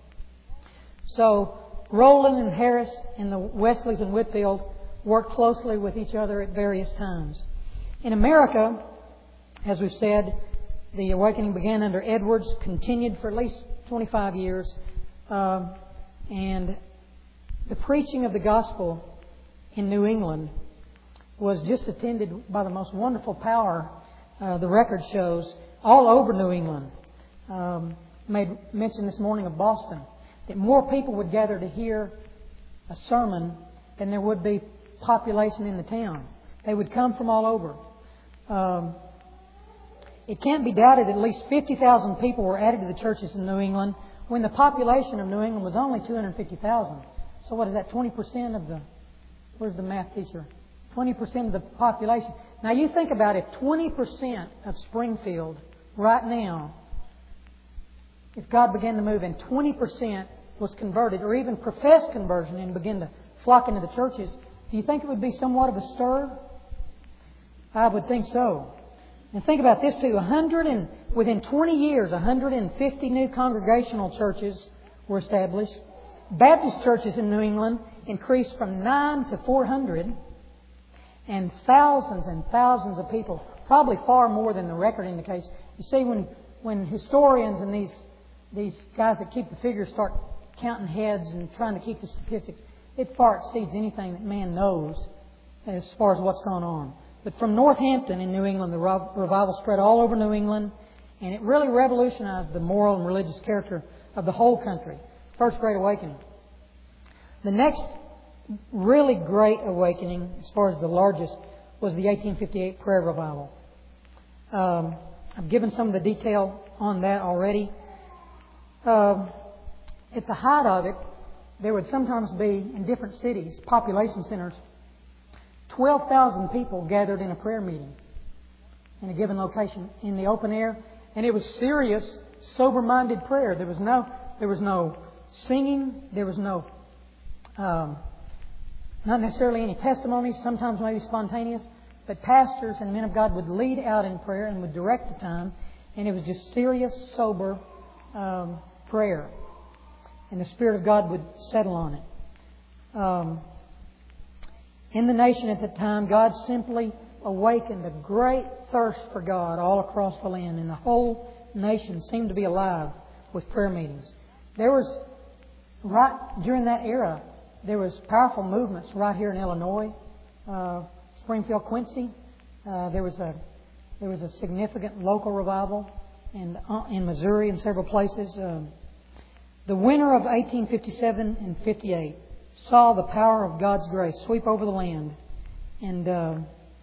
So Rowland and Harris and the Wesleys and Whitefield worked closely with each other at various times. In America, as we've said, the awakening began under Edwards, continued for at least twenty-five years. Um, and the preaching of the gospel in New England was just attended by the most wonderful power, uh, the record shows, all over New England. Um, made mention this morning of Boston, that more people would gather to hear a sermon than there would be population in the town. They would come from all over. Um, it can't be doubted that at least fifty thousand people were added to the churches in New England when the population of New England was only two hundred fifty thousand. So what is that, twenty percent of the, where's the math teacher? twenty percent of the population. Now you think about it, twenty percent of Springfield right now, if God began to move and twenty percent was converted or even professed conversion and began to flock into the churches, do you think it would be somewhat of a stir? I would think so. And think about this too. one hundred and, within twenty years, one hundred fifty new congregational churches were established. Baptist churches in New England increased from nine to four hundred. And thousands and thousands of people, probably far more than the record indicates. You see, when when historians and these these guys that keep the figures start counting heads and trying to keep the statistics, it far exceeds anything that man knows as far as what's going on. But from Northampton in New England, the revival spread all over New England, and it really revolutionized the moral and religious character of the whole country. First Great Awakening. The next really great awakening, as far as the largest, was the eighteen fifty-eight prayer revival. Um, I've given some of the detail on that already. Uh, at the height of it, there would sometimes be, in different cities, population centers, twelve thousand people gathered in a prayer meeting in a given location in the open air. And it was serious, sober-minded prayer. There was no, there was no singing. There was no, um, not necessarily any testimonies, sometimes maybe spontaneous. But pastors and men of God would lead out in prayer and would direct the time. And it was just serious, sober um, prayer. And the Spirit of God would settle on it. Um, in the nation at that time, God simply awakened a great thirst for God all across the land. And the whole nation seemed to be alive with prayer meetings. There was, right during that era, there was powerful movements right here in Illinois. Uh, Springfield, Quincy. Uh, there was a there was a significant local revival in uh, in Missouri and several places. Um, the winter of eighteen fifty-seven and fifty-eight saw the power of God's grace sweep over the land, and uh,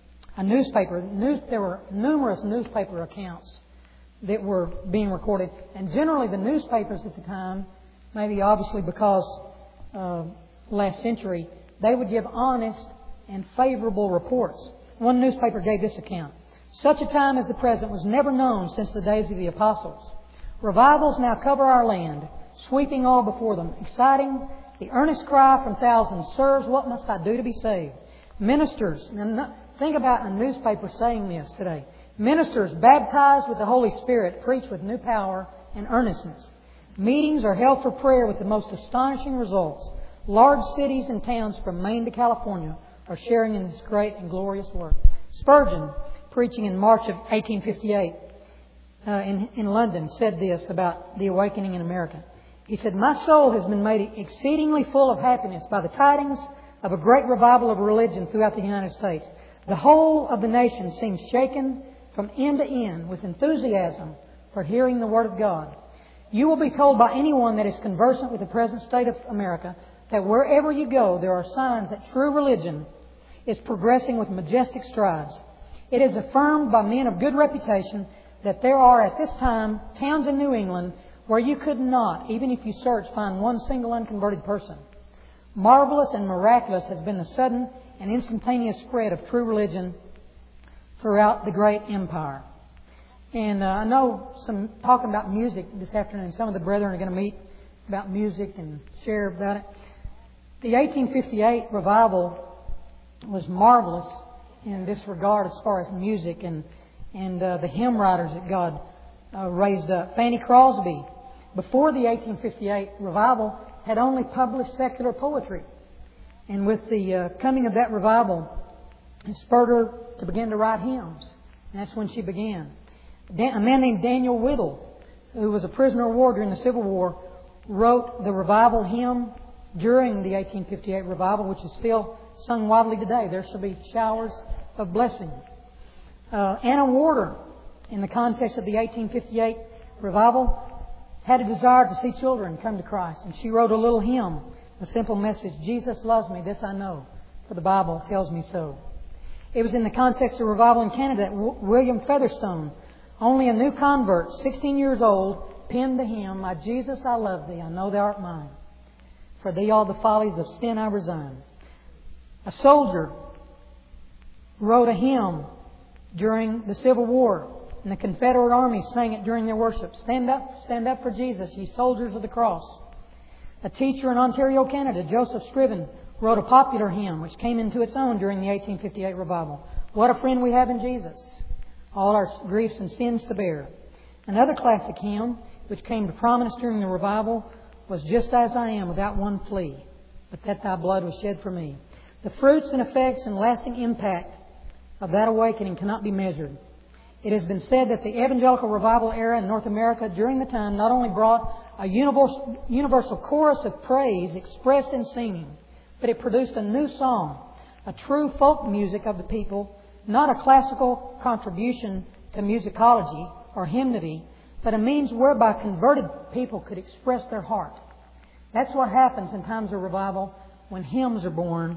a newspaper. News, there were numerous newspaper accounts that were being recorded, and generally the newspapers at the time, maybe obviously because uh, last century, they would give honest and favorable reports. One newspaper gave this account. Such a time as the present was never known since the days of the apostles. Revivals now cover our land, sweeping all before them, exciting the earnest cry from thousands, "Sirs, what must I do to be saved?" Ministers, and think about a newspaper saying this today. Ministers baptized with the Holy Spirit preach with new power and earnestness. Meetings are held for prayer with the most astonishing results. Large cities and towns from Maine to California are sharing in this great and glorious work. Spurgeon, preaching in March of eighteen fifty-eight uh, in, in London, said this about the awakening in America. He said, "My soul has been made exceedingly full of happiness by the tidings of a great revival of religion throughout the United States. The whole of the nation seems shaken from end to end with enthusiasm for hearing the Word of God. You will be told by anyone that is conversant with the present state of America that wherever you go, there are signs that true religion is progressing with majestic strides. It is affirmed by men of good reputation that there are at this time towns in New England where you could not, even if you search, find one single unconverted person. Marvelous and miraculous has been the sudden and instantaneous spread of true religion throughout the great empire." And uh, I know some talking about music this afternoon. Some of the brethren are going to meet about music and share about it. The eighteen fifty-eight revival was marvelous in this regard as far as music and and uh, the hymn writers that God uh, raised up. Fanny Crosby, before the eighteen fifty-eight revival, had only published secular poetry. And with the uh, coming of that revival, it spurred her to begin to write hymns. And that's when she began. Dan, a man named Daniel Whittle, who was a prisoner of war during the Civil War, wrote the revival hymn during the eighteen fifty-eight revival, which is still sung widely today. There shall be showers of blessing. Uh, Anna Warder, in the context of the eighteen fifty-eight revival, had a desire to see children come to Christ. And she wrote a little hymn, a simple message, Jesus loves me, this I know, for the Bible tells me so. It was in the context of revival in Canada that w- William Featherstone, only a new convert, sixteen years old, penned the hymn, My Jesus, I love Thee, I know Thou art mine. For Thee all the follies of sin I resign. A soldier wrote a hymn during the Civil War, and the Confederate Army sang it during their worship. Stand up, stand up for Jesus, ye soldiers of the cross. A teacher in Ontario, Canada, Joseph Scriven, wrote a popular hymn which came into its own during the eighteen fifty-eight revival. What a friend we have in Jesus, all our griefs and sins to bear. Another classic hymn which came to prominence during the revival was Just As I Am Without One Plea, But That Thy Blood Was Shed For Me. The fruits and effects and lasting impact of that awakening cannot be measured. It has been said that the evangelical revival era in North America during the time not only brought a universal, universal chorus of praise expressed in singing, but it produced a new song, a true folk music of the people, not a classical contribution to musicology or hymnody, but a means whereby converted people could express their heart. That's what happens in times of revival when hymns are born.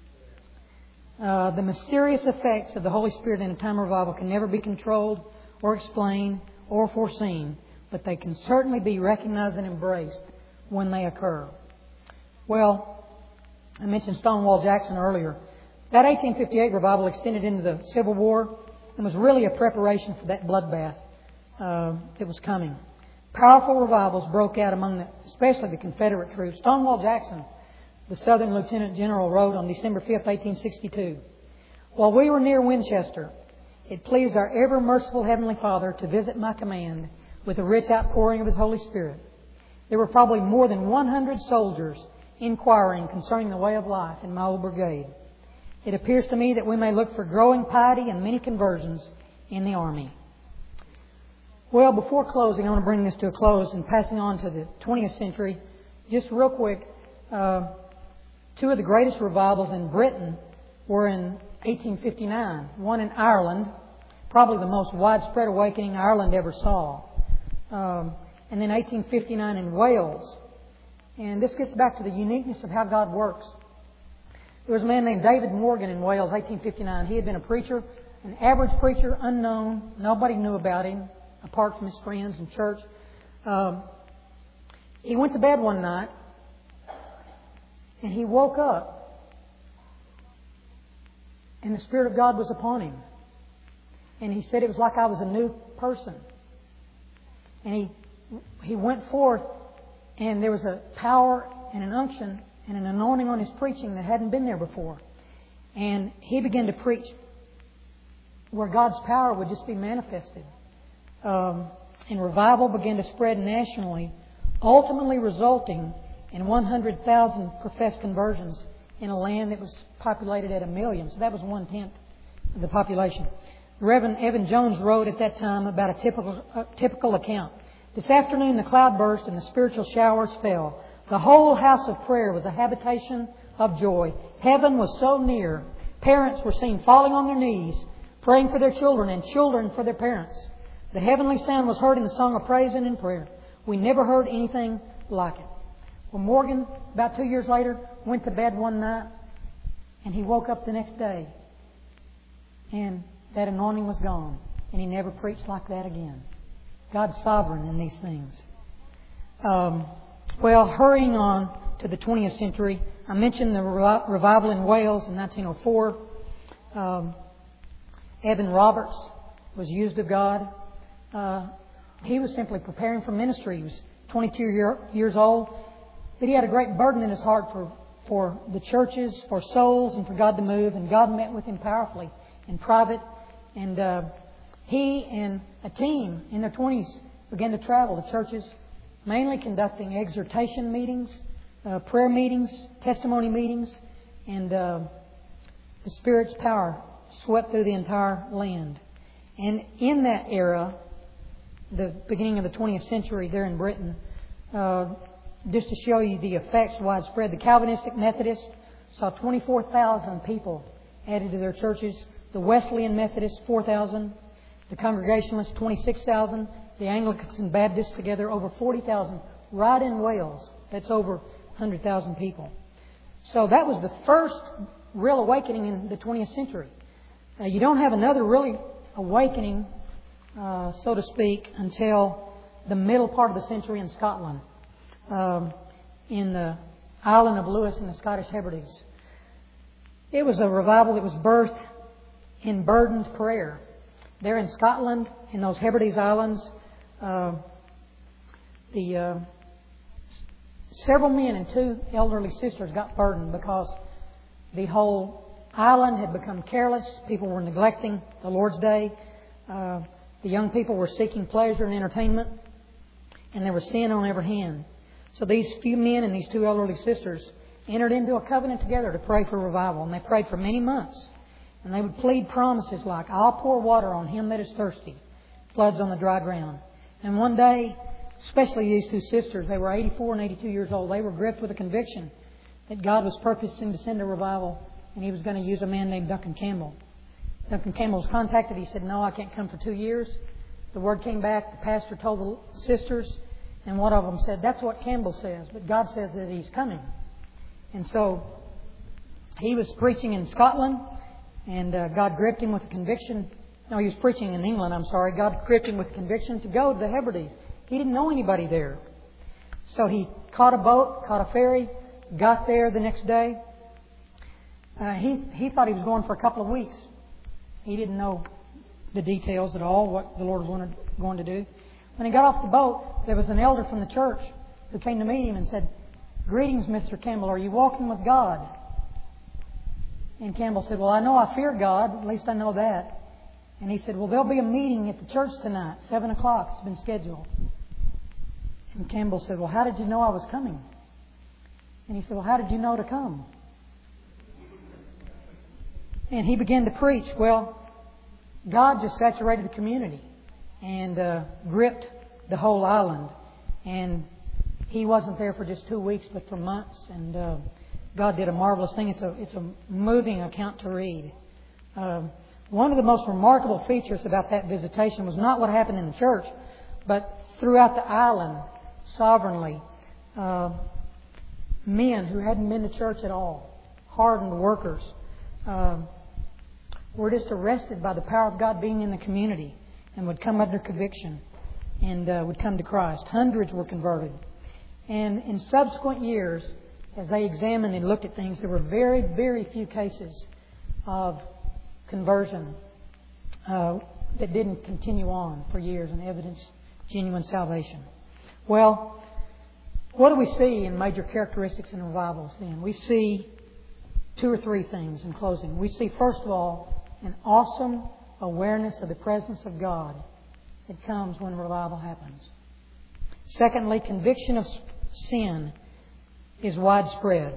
Uh, the mysterious effects of the Holy Spirit in a time of revival can never be controlled or explained or foreseen, but they can certainly be recognized and embraced when they occur. Well, I mentioned Stonewall Jackson earlier. That eighteen fifty-eight revival extended into the Civil War and was really a preparation for that bloodbath uh, that was coming. Powerful revivals broke out among the, especially the Confederate troops. Stonewall Jackson, the Southern Lieutenant General, wrote on December fifth, eighteen sixty-two, While we were near Winchester, it pleased our ever merciful Heavenly Father to visit my command with a rich outpouring of His Holy Spirit. There were probably more than one hundred soldiers inquiring concerning the way of life in my old brigade. It appears to me that we may look for growing piety and many conversions in the Army. Well, before closing, I want to bring this to a close and passing on to the twentieth century. Just real quick, uh, two of the greatest revivals in Britain were in eighteen fifty-nine. One in Ireland, probably the most widespread awakening Ireland ever saw. Um, and then eighteen fifty-nine in Wales. And this gets back to the uniqueness of how God works. There was a man named David Morgan in Wales, eighteen fifty-nine. He had been a preacher, an average preacher, unknown. Nobody knew about him apart from his friends and church. Um, he went to bed one night and he woke up and the Spirit of God was upon him. And he said it was like I was a new person. And he he went forth and there was a power and an unction and an anointing on his preaching that hadn't been there before. And he began to preach where God's power would just be manifested. Um, and revival began to spread nationally, ultimately resulting in one hundred thousand professed conversions in a land that was populated at a million. So that was one-tenth of the population. Reverend Evan Jones wrote at that time about a typical, uh, typical account. This afternoon the cloud burst and the spiritual showers fell. The whole house of prayer was a habitation of joy. Heaven was so near. Parents were seen falling on their knees, praying for their children, and children for their parents. The heavenly sound was heard in the song of praise and in prayer. We never heard anything like it. Well, Morgan, about two years later, went to bed one night, and he woke up the next day, and that anointing was gone, and he never preached like that again. God's sovereign in these things. Um, well, hurrying on to the twentieth century, I mentioned the revival in Wales in nineteen oh four. Um, Evan Roberts was used of God. Uh, he was simply preparing for ministry. He was twenty-two year, years old. But he had a great burden in his heart for, for the churches, for souls, and for God to move. And God met with him powerfully in private. And uh, he and a team in their twenties began to travel to churches, mainly conducting exhortation meetings, uh, prayer meetings, testimony meetings. And uh, the Spirit's power swept through the entire land. And in that era, the beginning of the twentieth century there in Britain. Uh, just to show you the effects widespread, the Calvinistic Methodists saw twenty-four thousand people added to their churches. The Wesleyan Methodists, four thousand. The Congregationalists, twenty-six thousand. The Anglicans and Baptists together, over forty thousand. Right in Wales, that's over one hundred thousand people. So that was the first real awakening in the twentieth century. Uh, you don't have another really awakening, uh, so to speak, until the middle part of the century in Scotland, um, in the island of Lewis in the Scottish Hebrides. It was a revival that was birthed in burdened prayer. There in Scotland, in those Hebrides Islands, uh, the uh, several men and two elderly sisters got burdened because the whole island had become careless. People were neglecting the Lord's Day. Uh, the young people were seeking pleasure and entertainment, and there was sin on every hand. So these few men and these two elderly sisters entered into a covenant together to pray for revival, and they prayed for many months. And they would plead promises like, "I'll pour water on him that is thirsty, floods on the dry ground." And one day, especially these two sisters, they were eighty-four and eighty-two years old, they were gripped with a conviction that God was purposing to send a revival, and He was going to use a man named Duncan Campbell. Duncan Campbell was contacted. He said, "No, I can't come for two years." The word came back. The pastor told the sisters, and one of them said, "That's what Campbell says, but God says that he's coming." And so he was preaching in Scotland, and uh, God gripped him with a conviction. No, he was preaching in England, I'm sorry. God gripped him with a conviction to go to the Hebrides. He didn't know anybody there. So he caught a boat, caught a ferry, got there the next day. Uh, he, he thought he was going for a couple of weeks. He didn't know the details at all, what the Lord was going to do. When he got off the boat, there was an elder from the church who came to meet him and said, "Greetings, Mister Campbell. Are you walking with God?" And Campbell said, "Well, I know I fear God. At least I know that." And he said, "Well, there'll be a meeting at the church tonight, seven o'clock. It's been scheduled." And Campbell said, "Well, how did you know I was coming?" And he said, "Well, how did you know to come?" And he began to preach. Well, God just saturated the community and uh, gripped the whole island. And he wasn't there for just two weeks, but for months. And uh, God did a marvelous thing. It's a it's a moving account to read. Um, one of the most remarkable features about that visitation was not what happened in the church, but throughout the island, sovereignly, uh, men who hadn't been to church at all, hardened workers, uh, were just arrested by the power of God being in the community and would come under conviction and uh, would come to Christ. Hundreds were converted. And in subsequent years, as they examined and looked at things, there were very, very few cases of conversion uh, that didn't continue on for years and evidence genuine salvation. Well, what do we see in major characteristics in revivals then? We see two or three things in closing. We see, first of all, an awesome awareness of the presence of God that comes when revival happens. Secondly, conviction of sin is widespread.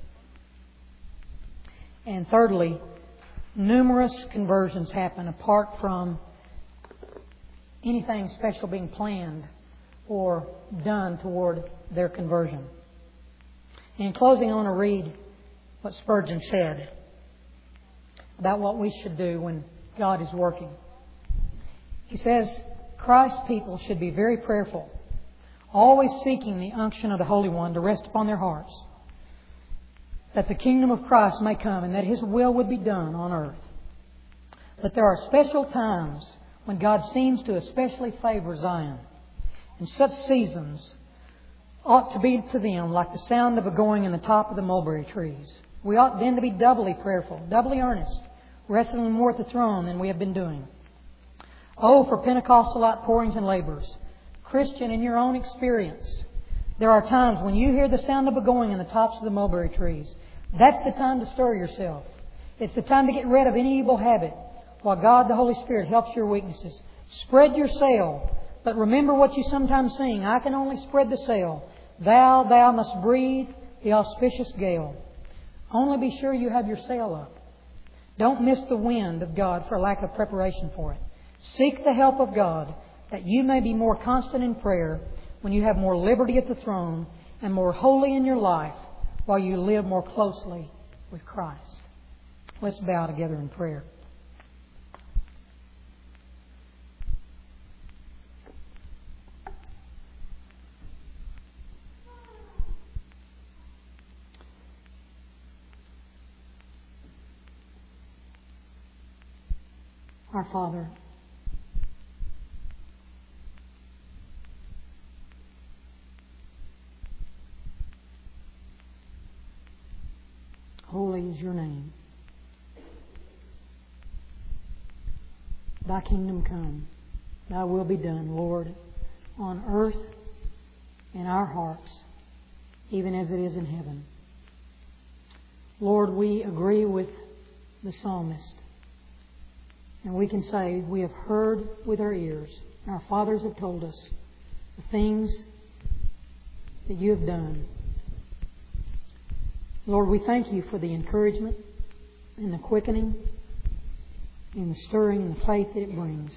And thirdly, numerous conversions happen apart from anything special being planned or done toward their conversion. In closing, I want to read what Spurgeon said about what we should do when God is working. He says, "Christ's people should be very prayerful, always seeking the unction of the Holy One to rest upon their hearts, that the kingdom of Christ may come and that His will would be done on earth. But there are special times when God seems to especially favor Zion, and such seasons ought to be to them like the sound of a going in the top of the mulberry trees. We ought then to be doubly prayerful, doubly earnest, wrestling more at the throne than we have been doing. Oh, for Pentecostal outpourings and labours. Christian, in your own experience, there are times when you hear the sound of a going in the tops of the mulberry trees. That's the time to stir yourself. It's the time to get rid of any evil habit while God the Holy Spirit helps your weaknesses. Spread your sail, but remember what you sometimes sing. I can only spread the sail. Thou, thou must breathe the auspicious gale. Only be sure you have your sail up. Don't miss the wind of God for lack of preparation for it. Seek the help of God. that you may be more constant in prayer when you have more liberty at the throne and more holy in your life while you live more closely with Christ. Let's bow together in prayer. Our Father, holy is your name. Thy kingdom come, thy will be done, Lord, on earth in our hearts, even as it is in heaven. Lord, we agree with the psalmist. And we can say we have heard with our ears, and our fathers have told us the things that you have done. Lord, we thank you for the encouragement and the quickening and the stirring and the faith that it brings.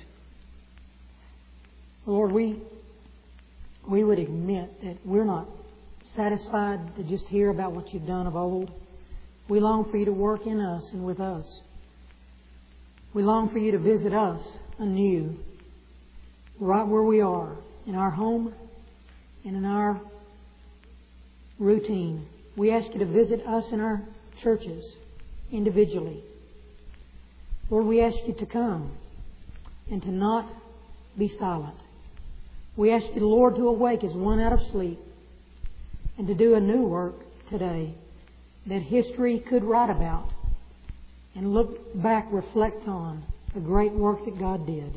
Lord, we, we would admit that we're not satisfied to just hear about what you've done of old. We long for you to work in us and with us. We long for you to visit us anew, right where we are, in our home and in our routine. We ask you to visit us in our churches individually. Lord, we ask you to come and to not be silent. We ask you, Lord, to awake as one out of sleep and to do a new work today that history could write about and look back, reflect on the great work that God did.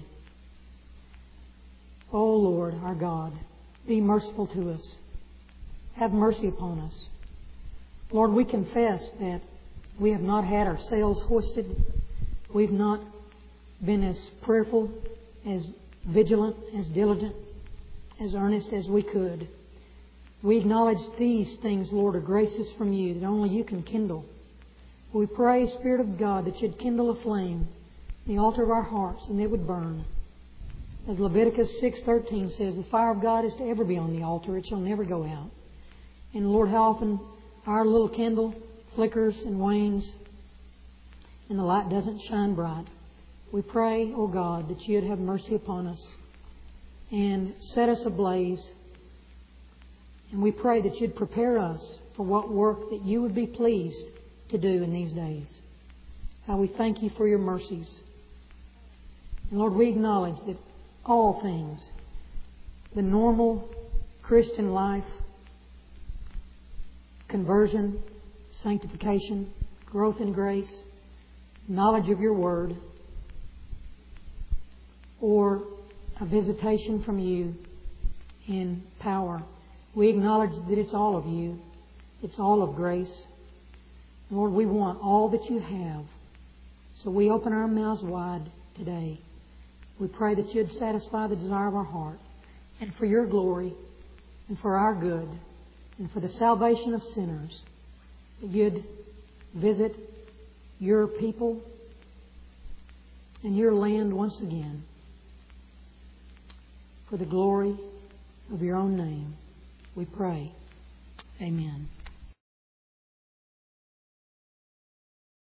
Oh Lord, our God, be merciful to us. Have mercy upon us. Lord, we confess that we have not had our sails hoisted. We've not been as prayerful, as vigilant, as diligent, as earnest as we could. We acknowledge these things, Lord, are graces from you that only you can kindle. We pray, Spirit of God, that you'd kindle a flame in the altar of our hearts and it would burn. As Leviticus six thirteen says, the fire of God is to ever be on the altar. It shall never go out. And Lord, how often our little candle flickers and wanes and the light doesn't shine bright. We pray, O God, that you'd have mercy upon us and set us ablaze. And we pray that you'd prepare us for what work that you would be pleased to do in these days. How we thank you for your mercies. And Lord, we acknowledge that all things, the normal Christian life, conversion, sanctification, growth in grace, knowledge of your word, or a visitation from you in power, we acknowledge that it's all of you. It's all of grace. Lord, we want all that you have. So we open our mouths wide today. We pray that you'd satisfy the desire of our heart. And for your glory, and for our good, and for the salvation of sinners, that you'd visit your people and your land once again. For the glory of your own name, we pray. Amen.